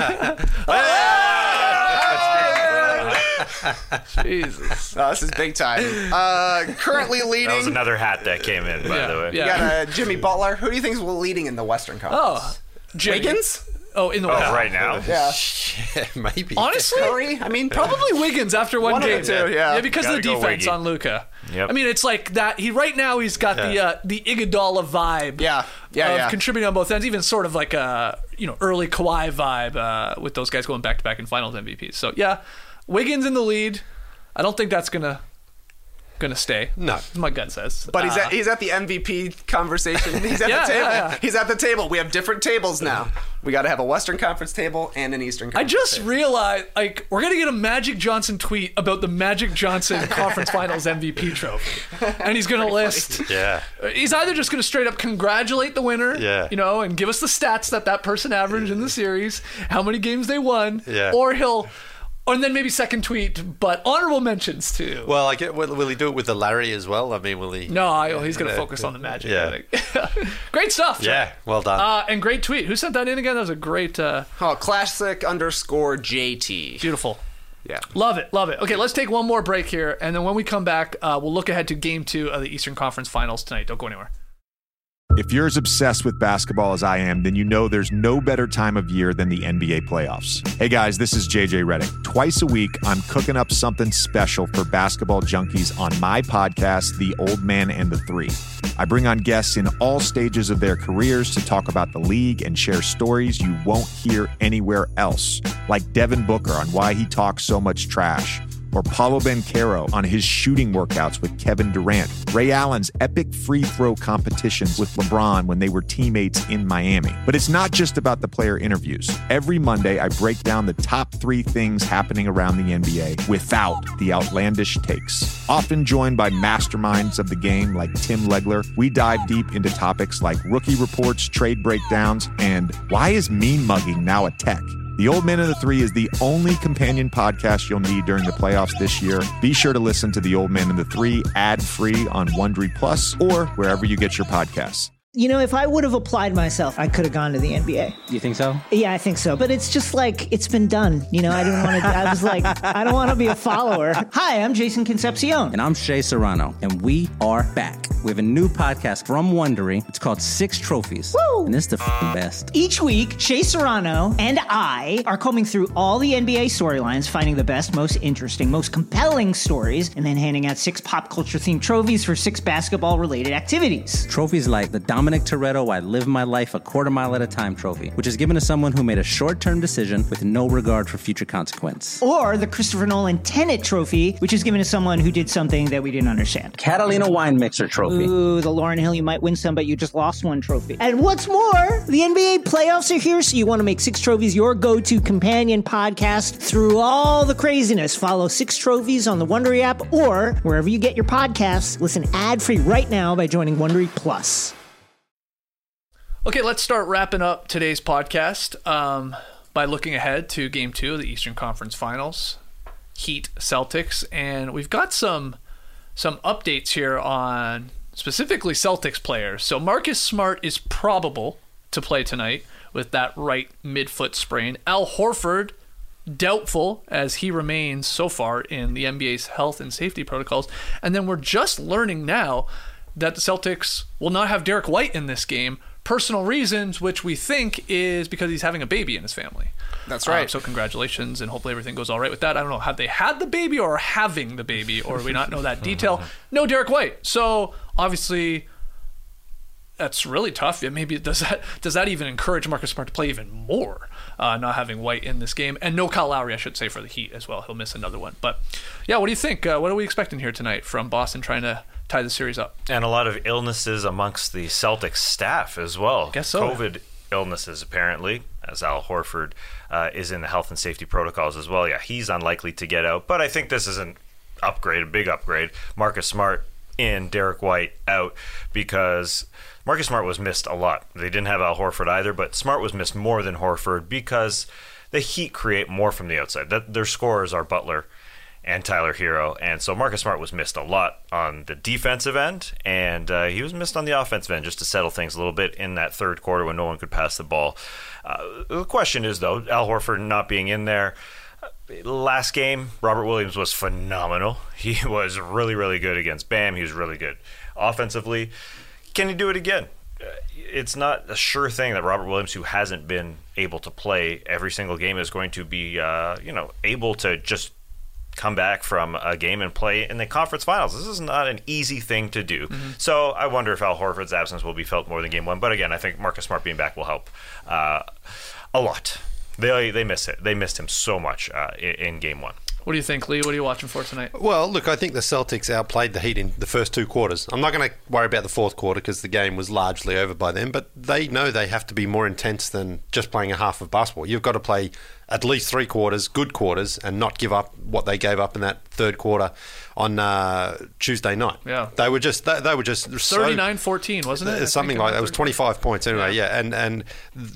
Speaker 3: Jesus.
Speaker 6: oh, this is big time. Uh, currently leading.
Speaker 4: That was another hat that came in, by
Speaker 3: Yeah,
Speaker 4: the way.
Speaker 3: yeah.
Speaker 6: You got uh, Jimmy Butler. Who do you think is leading in the Western Conference?
Speaker 3: Oh. Jimmy.
Speaker 6: Wiggins?
Speaker 3: Oh, in the
Speaker 4: Oh,
Speaker 3: West.
Speaker 4: right now?
Speaker 6: Yeah.
Speaker 5: Yeah, maybe.
Speaker 3: Honestly,
Speaker 6: Curry? I mean,
Speaker 3: probably Wiggins after one,
Speaker 6: One of
Speaker 3: game.
Speaker 6: the two, yeah.
Speaker 3: because
Speaker 4: Gotta
Speaker 3: of the
Speaker 4: go
Speaker 3: defense
Speaker 4: Wiggy.
Speaker 3: on Luka.
Speaker 4: Yep.
Speaker 3: I mean, it's like that. He right now he's got the
Speaker 5: Yeah.
Speaker 3: uh, the Iguodala vibe.
Speaker 6: Yeah. Yeah,
Speaker 3: of
Speaker 6: yeah.
Speaker 3: contributing on both ends, even sort of like a you know early Kawhi vibe uh, with those guys going back to back in Finals M V Ps. So yeah, Wiggins in the lead. I don't think that's gonna gonna stay.
Speaker 5: No.
Speaker 3: My gut says.
Speaker 6: But he's
Speaker 3: Uh,
Speaker 6: at, he's at the M V P conversation. He's at
Speaker 3: Yeah,
Speaker 6: the table.
Speaker 3: yeah, yeah.
Speaker 6: He's at the table. We have different tables now. We got to have a Western Conference table and an Eastern
Speaker 3: I
Speaker 6: Conference
Speaker 3: just
Speaker 6: table.
Speaker 3: realized, like, we're gonna get a Magic Johnson tweet about the Magic Johnson Conference Finals M V P trophy, and he's gonna list.
Speaker 5: Yeah.
Speaker 3: He's either just gonna straight up congratulate the winner,
Speaker 5: Yeah.
Speaker 3: you know, and give us the stats that that person averaged in the series, how many games they won,
Speaker 5: Yeah.
Speaker 3: or he'll, or then maybe second tweet, but honorable mentions too.
Speaker 5: Well, I get. Will, will he do it with the Larry as well? I mean, will he?
Speaker 3: No, I, he's gonna
Speaker 5: Yeah.
Speaker 3: focus on the Magic.
Speaker 5: Yeah.
Speaker 3: I think. Great stuff. John.
Speaker 5: Yeah. Well done.
Speaker 3: Uh, and great tweet. Who sent that in again? That was a great, uh,
Speaker 6: Oh, classic underscore J T.
Speaker 3: beautiful.
Speaker 6: Yeah.
Speaker 3: Love it, love it. Okay, let's take one more break here, and then when we come back, uh, we'll look ahead to Game Two of the Eastern Conference Finals tonight. Don't go anywhere.
Speaker 10: If you're as obsessed with basketball as I am, then you know there's no better time of year than the N B A playoffs. Hey guys, this is J J Redick. Twice a week, I'm cooking up something special for basketball junkies on my podcast, The Old Man and the Three. I bring on guests in all stages of their careers to talk about the league and share stories you won't hear anywhere else, like Devin Booker on why he talks so much trash, or Paulo Banchero on his shooting workouts with Kevin Durant, Ray Allen's epic free throw competitions with LeBron when they were teammates in Miami. But it's not just about the player interviews. Every Monday, I break down the top three things happening around the N B A without the outlandish takes. Often joined by masterminds of the game like Tim Legler, we dive deep into topics like rookie reports, trade breakdowns, and why is mean mugging now a tech? The Old Man and the Three is the only companion podcast you'll need during the playoffs this year. Be sure to listen to The Old Man and the Three ad-free on Wondery Plus or wherever you get your podcasts.
Speaker 11: You know, if I would have applied myself, I could have gone to the N B A.
Speaker 12: You think so?
Speaker 11: Yeah, I think so. But it's just like, it's been done. You know, I didn't want to, I was like, I don't want to be a follower. Hi, I'm Jason Concepcion.
Speaker 12: And I'm Shea Serrano, and we are back. We have a new podcast from Wondery. It's called Six Trophies.
Speaker 11: Woo!
Speaker 12: And it's the f***ing best.
Speaker 11: Each week, Shea Serrano and I are combing through all the N B A storylines, finding the best, most interesting, most compelling stories, and then handing out six pop culture themed trophies for six basketball related activities.
Speaker 12: Trophies like the Dominic Toretto I Live My Life a Quarter Mile at a Time trophy, which is given to someone who made a short-term decision with no regard for future consequence.
Speaker 11: Or the Christopher Nolan Tenet trophy, which is given to someone who did something that we didn't understand.
Speaker 12: Catalina Wine Mixer trophy.
Speaker 11: Ooh, the Lauryn Hill You Might Win Some, but You Just Lost One trophy. And what's more, the N B A playoffs are here, so you want to make Six Trophies your go-to companion podcast through all the craziness. Follow Six Trophies on the Wondery app or wherever you get your podcasts. Listen ad-free right now by joining Wondery Plus.
Speaker 3: Okay, let's start wrapping up today's podcast um, by looking ahead to Game Two of the Eastern Conference Finals, Heat Celtics, and we've got some some updates here on specifically Celtics players. So Marcus Smart is probable to play tonight with that right midfoot sprain. Al Horford, doubtful, as he remains so far in the N B A's health and safety protocols. And then we're just learning now that the Celtics will not have Derek White in this game. Personal reasons, which we think is because he's having a baby in his family.
Speaker 6: That's right.
Speaker 3: Um, so congratulations, and hopefully everything goes all right with that. I don't know, have they had the baby or are having the baby, or do we not know that detail? No Derek White. So obviously that's really tough. Yeah, maybe does that does that even encourage Marcus Smart to play even more, uh, not having White in this game? And no Kyle Lowry, I should say, for the Heat as well. He'll miss another one. But yeah, what do you think? Uh, what are we expecting here tonight from Boston trying to tie the series up?
Speaker 4: And a lot of illnesses amongst the Celtics staff as well.
Speaker 3: Guess so.
Speaker 4: COVID illnesses, apparently, as Al Horford uh, is in the health and safety protocols as well. Yeah, he's unlikely to get out, but I think this is an upgrade, a big upgrade. Marcus Smart in Derek White out because Marcus Smart was missed a lot. They didn't have Al Horford either, but Smart was missed more than Horford because the Heat create more from the outside. That, their scorers are Butler and Tyler Hero, and so Marcus Smart was missed a lot on the defensive end, and uh, he was missed on the offensive end just to settle things a little bit in that third quarter when no one could pass the ball. Uh, the question is, though, Al Horford not being in there, last game, Robert Williams was phenomenal. He was really, really good against Bam. He was really good offensively. Can he do it again? It's not a sure thing that Robert Williams, who hasn't been able to play every single game, is going to be, uh, you know, able to just come back from a game and play in the conference finals. This is not an easy thing to do. Mm-hmm. So I wonder if Al Horford's absence will be felt more than game one. But again, I think Marcus Smart being back will help uh, a lot. They they miss it. They missed him so much uh, in, in game one.
Speaker 3: What do you think, Lee? What are you watching for tonight?
Speaker 5: Well, look, I think the Celtics outplayed the Heat in the first two quarters. I'm not going to worry about the fourth quarter because the game was largely over by then, but they know they have to be more intense than just playing a half of basketball. You've got to play at least three quarters, good quarters, and not give up what they gave up in that third quarter on uh, Tuesday night.
Speaker 3: Yeah,
Speaker 5: they were just they, they were just
Speaker 3: thirty-nine fourteen, wasn't it?
Speaker 5: Something like that. It was twenty-five points anyway. Yeah, yeah. and and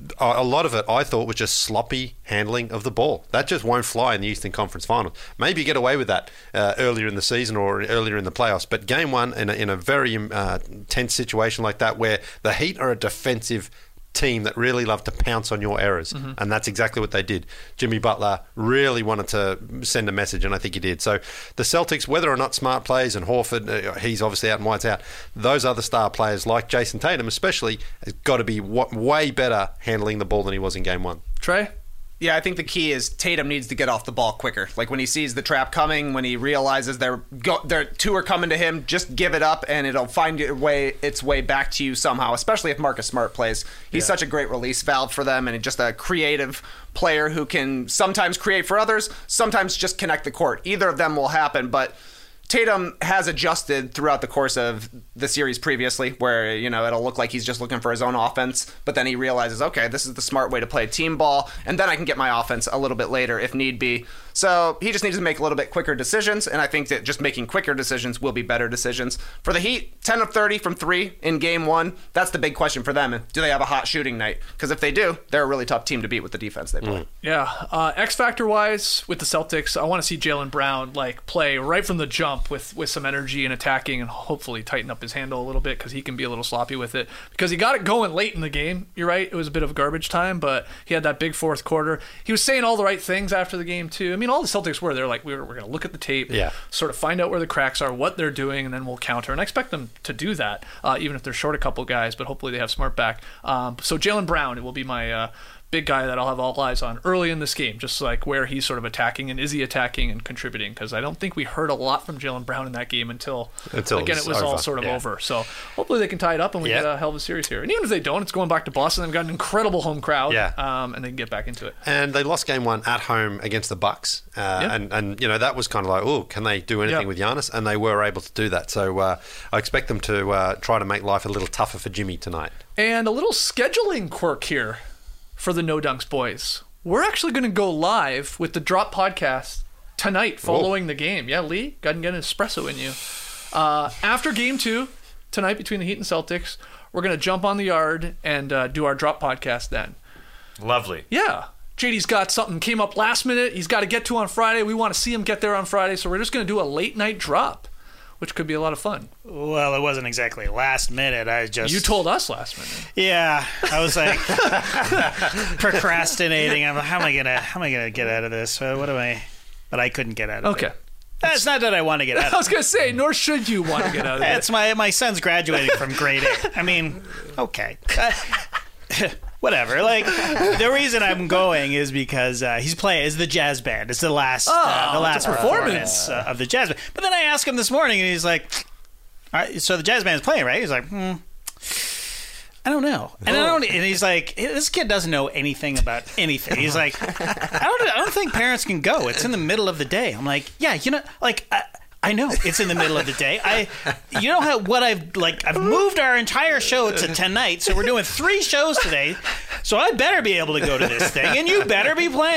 Speaker 5: a lot of it I thought was just sloppy handling of the ball. That just won't fly in the Eastern Conference Finals. Maybe you get away with that uh, earlier in the season or earlier in the playoffs, but game one in a, in a very uh, tense situation like that, where the Heat are a defensive team that really love to pounce on your errors, mm-hmm. and that's exactly what they did. Jimmy Butler really wanted to send a message, and I think he did. So the Celtics, whether or not Smart plays and Horford, uh, he's obviously out and White's out, those other star players like Jason Tatum especially has got to be w- way better handling the ball than he was in game one.
Speaker 3: Trey?
Speaker 6: Yeah, I think the key is Tatum needs to get off the ball quicker. Like when he sees the trap coming, when he realizes they're go, they're two are coming to him, just give it up and it'll find its way its way back to you somehow. Especially if Marcus Smart plays, he's yeah. such a great release valve for them and just a creative player who can sometimes create for others, sometimes just connect the court. Either of them will happen, but Tatum has adjusted throughout the course of the series previously, where, you know, it'll look like he's just looking for his own offense, but then he realizes, okay, this is the smart way to play team ball, and then I can get my offense a little bit later if need be. So he just needs to make a little bit quicker decisions, and I think that just making quicker decisions will be better decisions. For the Heat, ten of thirty from three in game one. That's the big question for them. Do they have a hot shooting night? Because if they do, they're a really tough team to beat with the defense they play.
Speaker 3: Mm. Yeah. Uh, X-Factor-wise, with the Celtics, I want to see Jaylen Brown like play right from the jump with, with some energy and attacking and hopefully tighten up his handle a little bit because he can be a little sloppy with it. Because he got it going late in the game. You're right. It was a bit of garbage time, but he had that big fourth quarter. He was saying all the right things after the game, too. I mean, all the Celtics were. They're like, we're, we're going to look at the tape,
Speaker 5: yeah.
Speaker 3: sort of find out where the cracks are, what they're doing, and then we'll counter. And I expect them to do that, uh, even if they're short a couple guys, but hopefully they have Smart back. Um, so Jaylen Brown, it will be my uh, big guy that I'll have all eyes on early in this game, just like where he's sort of attacking and is he attacking and contributing, because I don't think we heard a lot from Jaylen Brown in that game until,
Speaker 5: until
Speaker 3: again, it was,
Speaker 5: it was
Speaker 3: all
Speaker 5: over.
Speaker 3: sort of
Speaker 5: yeah.
Speaker 3: over. So hopefully they can tie it up and we
Speaker 5: yeah.
Speaker 3: get a hell of a series here. And even if they don't, it's going back to Boston. They've got an incredible home crowd,
Speaker 5: yeah.
Speaker 3: um, and they can get back into it.
Speaker 5: And they lost game one at home against the Bucks, uh,
Speaker 3: yeah.
Speaker 5: and, and you know that was kind of like, oh, can they do anything
Speaker 3: yeah.
Speaker 5: with Giannis? And they were able to do that. So uh, I expect them to uh, try to make life a little tougher for Jimmy tonight.
Speaker 3: And a little scheduling quirk here for the No Dunks boys. We're actually going to go live with the Drop Podcast tonight following Whoa. the game. Yeah, Lee, got to get an espresso in you. Uh, after game two, tonight between the Heat and Celtics, we're going to jump on the yard and uh, do our Drop Podcast then.
Speaker 4: Lovely.
Speaker 3: Yeah. J D's got something came up last minute. He's got to get to on Friday. We want to see him get there on Friday, so we're just going to do a late night drop, which could be a lot of fun.
Speaker 13: Well, it wasn't exactly last minute. I just
Speaker 3: You told us last minute.
Speaker 13: Yeah, I was like procrastinating. I'm like, how am I gonna how am I gonna get out of this? Uh, what am I? But I couldn't get out of
Speaker 3: okay.
Speaker 13: it. Okay, it's not that I want to get out of it.
Speaker 3: I was gonna say, nor should you want to get out of it.
Speaker 13: It's my my son's graduating from grade eight. I mean, okay. Uh, Whatever. Like the reason I'm going is because uh, he's playing is the jazz band. It's the last,
Speaker 3: oh,
Speaker 13: uh, the last
Speaker 3: performance,
Speaker 13: performance uh, of the jazz band. But then I asked him this morning, and he's like, "All right, so the jazz band's playing, right?" He's like, "Hmm, I don't know." And I don't. And he's like, "This kid doesn't know anything about anything." He's like, "I don't. I don't think parents can go. It's in the middle of the day." I'm like, "Yeah, you know, like." I, I know it's in the middle of the day. I, you know how what I've like. I've moved our entire show to tonight, so we're doing three shows today. So I better be able to go to this thing, and you better be playing.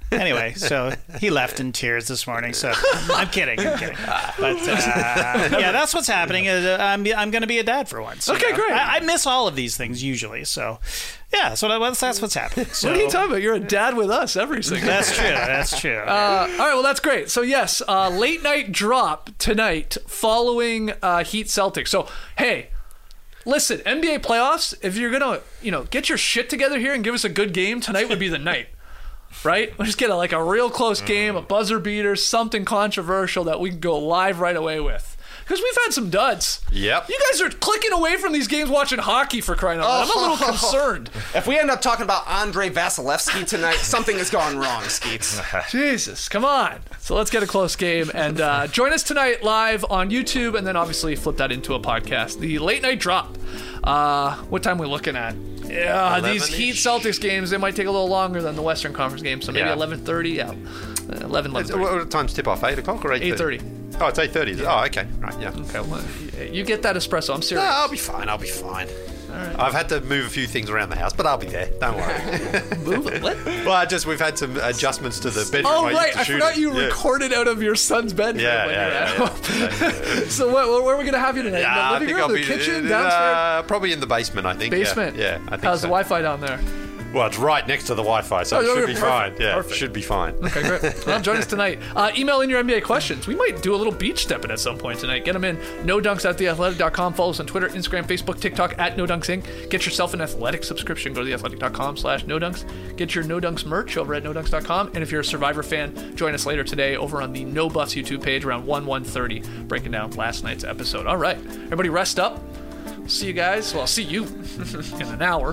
Speaker 13: Anyway, so he left in tears this morning. So I'm kidding. I'm kidding. But uh, yeah, that's what's happening. Is, uh, I'm I'm going to be a dad for once.
Speaker 3: Okay,
Speaker 13: know?
Speaker 3: great.
Speaker 13: I, I miss all of these things usually. So yeah, so that's, that's what's happening. So,
Speaker 3: what are you talking about? You're a dad with us every single day.
Speaker 13: That's true. That's true.
Speaker 3: Uh, all right, well, that's great. So, yes, uh, late night drop tonight following uh, Heat Celtics. So, hey, listen, N B A playoffs, if you're going to, you know, get your shit together here and give us a good game, tonight would be the night, right? We'll just get a, like a real close game, a buzzer beater, something controversial that we can go live right away with. Because we've had some duds.
Speaker 5: Yep.
Speaker 3: You guys are clicking away from these games watching hockey for crying out loud. I'm a little concerned.
Speaker 6: If we end up talking about Andre Vasilevsky tonight, something has gone wrong, Skeets.
Speaker 3: Jesus, come on. So let's get a close game. And uh, join us tonight live on YouTube, and then obviously flip that into a podcast. The late night drop. Uh, what time are we looking at? Yeah, these Heat Celtics games, they might take a little longer than the Western Conference games. So maybe
Speaker 5: Yeah.
Speaker 3: eleven thirty. Yeah, eleven, eleven thirty.
Speaker 5: What time's tip off? eight o'clock or eight thirty?
Speaker 3: eight thirty.
Speaker 5: Oh, it's eight thirty. Oh, okay. Right, yeah.
Speaker 3: Okay, well, you get that espresso. I'm serious.
Speaker 5: No, I'll be fine. I'll be fine.
Speaker 3: All right.
Speaker 5: I've had to move a few things around the house, but I'll be there. Don't worry.
Speaker 3: Move it? What?
Speaker 5: Well, I just we've had some adjustments to the bedroom.
Speaker 3: Oh,
Speaker 5: I used
Speaker 3: right.
Speaker 5: to
Speaker 3: I
Speaker 5: shoot
Speaker 3: forgot
Speaker 5: in.
Speaker 3: you
Speaker 5: Yeah.
Speaker 3: recorded out of your son's bedroom
Speaker 5: Yeah,
Speaker 3: when
Speaker 5: yeah,
Speaker 3: you were
Speaker 5: yeah,
Speaker 3: at
Speaker 5: yeah.
Speaker 3: home. So what, where are we going to have you tonight?
Speaker 5: Yeah,
Speaker 3: In the
Speaker 5: I
Speaker 3: living
Speaker 5: think
Speaker 3: room,
Speaker 5: I'll
Speaker 3: the
Speaker 5: be
Speaker 3: kitchen,
Speaker 5: uh,
Speaker 3: downstairs?
Speaker 5: probably in the basement. I think. Yeah.
Speaker 3: Basement?
Speaker 5: Yeah, I think
Speaker 3: How's
Speaker 5: so.
Speaker 3: the Wi-Fi down there?
Speaker 5: Well, it's right next to the Wi-Fi, so
Speaker 3: Oh,
Speaker 5: it should
Speaker 3: okay,
Speaker 5: be
Speaker 3: perfect,
Speaker 5: fine. Yeah,
Speaker 3: perfect.
Speaker 5: should be fine.
Speaker 3: Okay, great. Well, join us tonight. Uh, email in your N B A questions. We might do a little beach stepping at some point tonight. Get them in. No dunks at the athletic dot com. Follow us on Twitter, Instagram, Facebook, TikTok at No Dunks Incorporated. Get yourself an athletic subscription. Go to the athletic dot com slash No Dunks. Get your No Dunks merch over at no dunks dot com. And if you're a Survivor fan, join us later today over on the No Buffs YouTube page around one, one thirty, breaking down last night's episode. All right. Everybody rest up. See you guys. Well, I'll see you in an hour.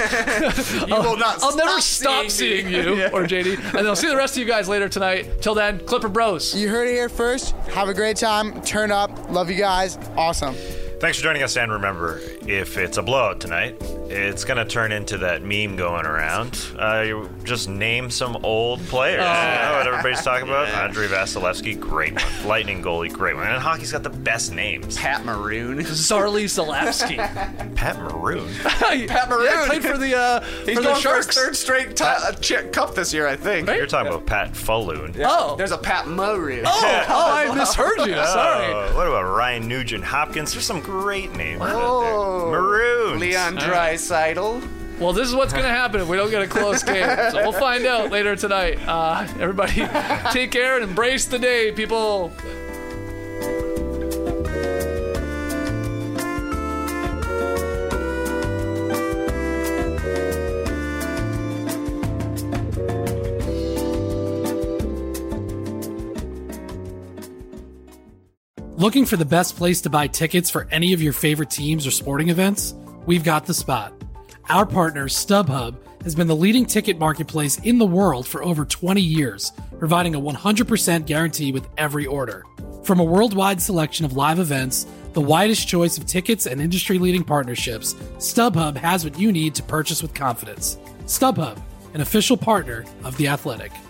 Speaker 6: You will not
Speaker 3: I'll never
Speaker 6: stop
Speaker 3: stop
Speaker 6: seeing
Speaker 3: seeing
Speaker 6: me.
Speaker 3: you or J D. And then I'll see the rest of you guys later tonight. Till then, Clipper Bros.
Speaker 14: You heard it here first. Have a great time. Turn up. Love you guys. Awesome.
Speaker 4: Thanks for joining us, and remember, if it's a blowout tonight, it's going to turn into that meme going around. Uh, you just name some old players.
Speaker 3: Oh.
Speaker 4: You know what everybody's talking about? Andre Vasilevsky, great one. Lightning goalie, great one. And hockey's got the best names.
Speaker 6: Pat Maroon.
Speaker 3: Zarly Zalapsky.
Speaker 4: Pat Maroon.
Speaker 6: Pat Maroon.
Speaker 3: Yeah, played for the uh,
Speaker 6: He's
Speaker 3: for the
Speaker 6: going for his
Speaker 3: Sharks.
Speaker 6: third straight t- uh, ch- cup this year, I think.
Speaker 4: You're talking about Pat Falloon.
Speaker 3: Oh.
Speaker 6: There's a Pat Maroon.
Speaker 3: Oh, oh, I misheard you. Sorry.
Speaker 4: Oh, what about Ryan Nugent Hopkins? There's some great names out
Speaker 6: Oh.
Speaker 4: there. Maroons.
Speaker 6: Leon Draisaitl.
Speaker 3: Well, this is what's going to happen if we don't get a close game. So we'll find out later tonight. Uh, everybody, take care and embrace the day, people.
Speaker 15: Looking for the best place to buy tickets for any of your favorite teams or sporting events? We've got the spot. Our partner, StubHub, has been the leading ticket marketplace in the world for over twenty years, providing a one hundred percent guarantee with every order. From a worldwide selection of live events, the widest choice of tickets, and industry-leading partnerships, StubHub has what you need to purchase with confidence. StubHub, an official partner of The Athletic.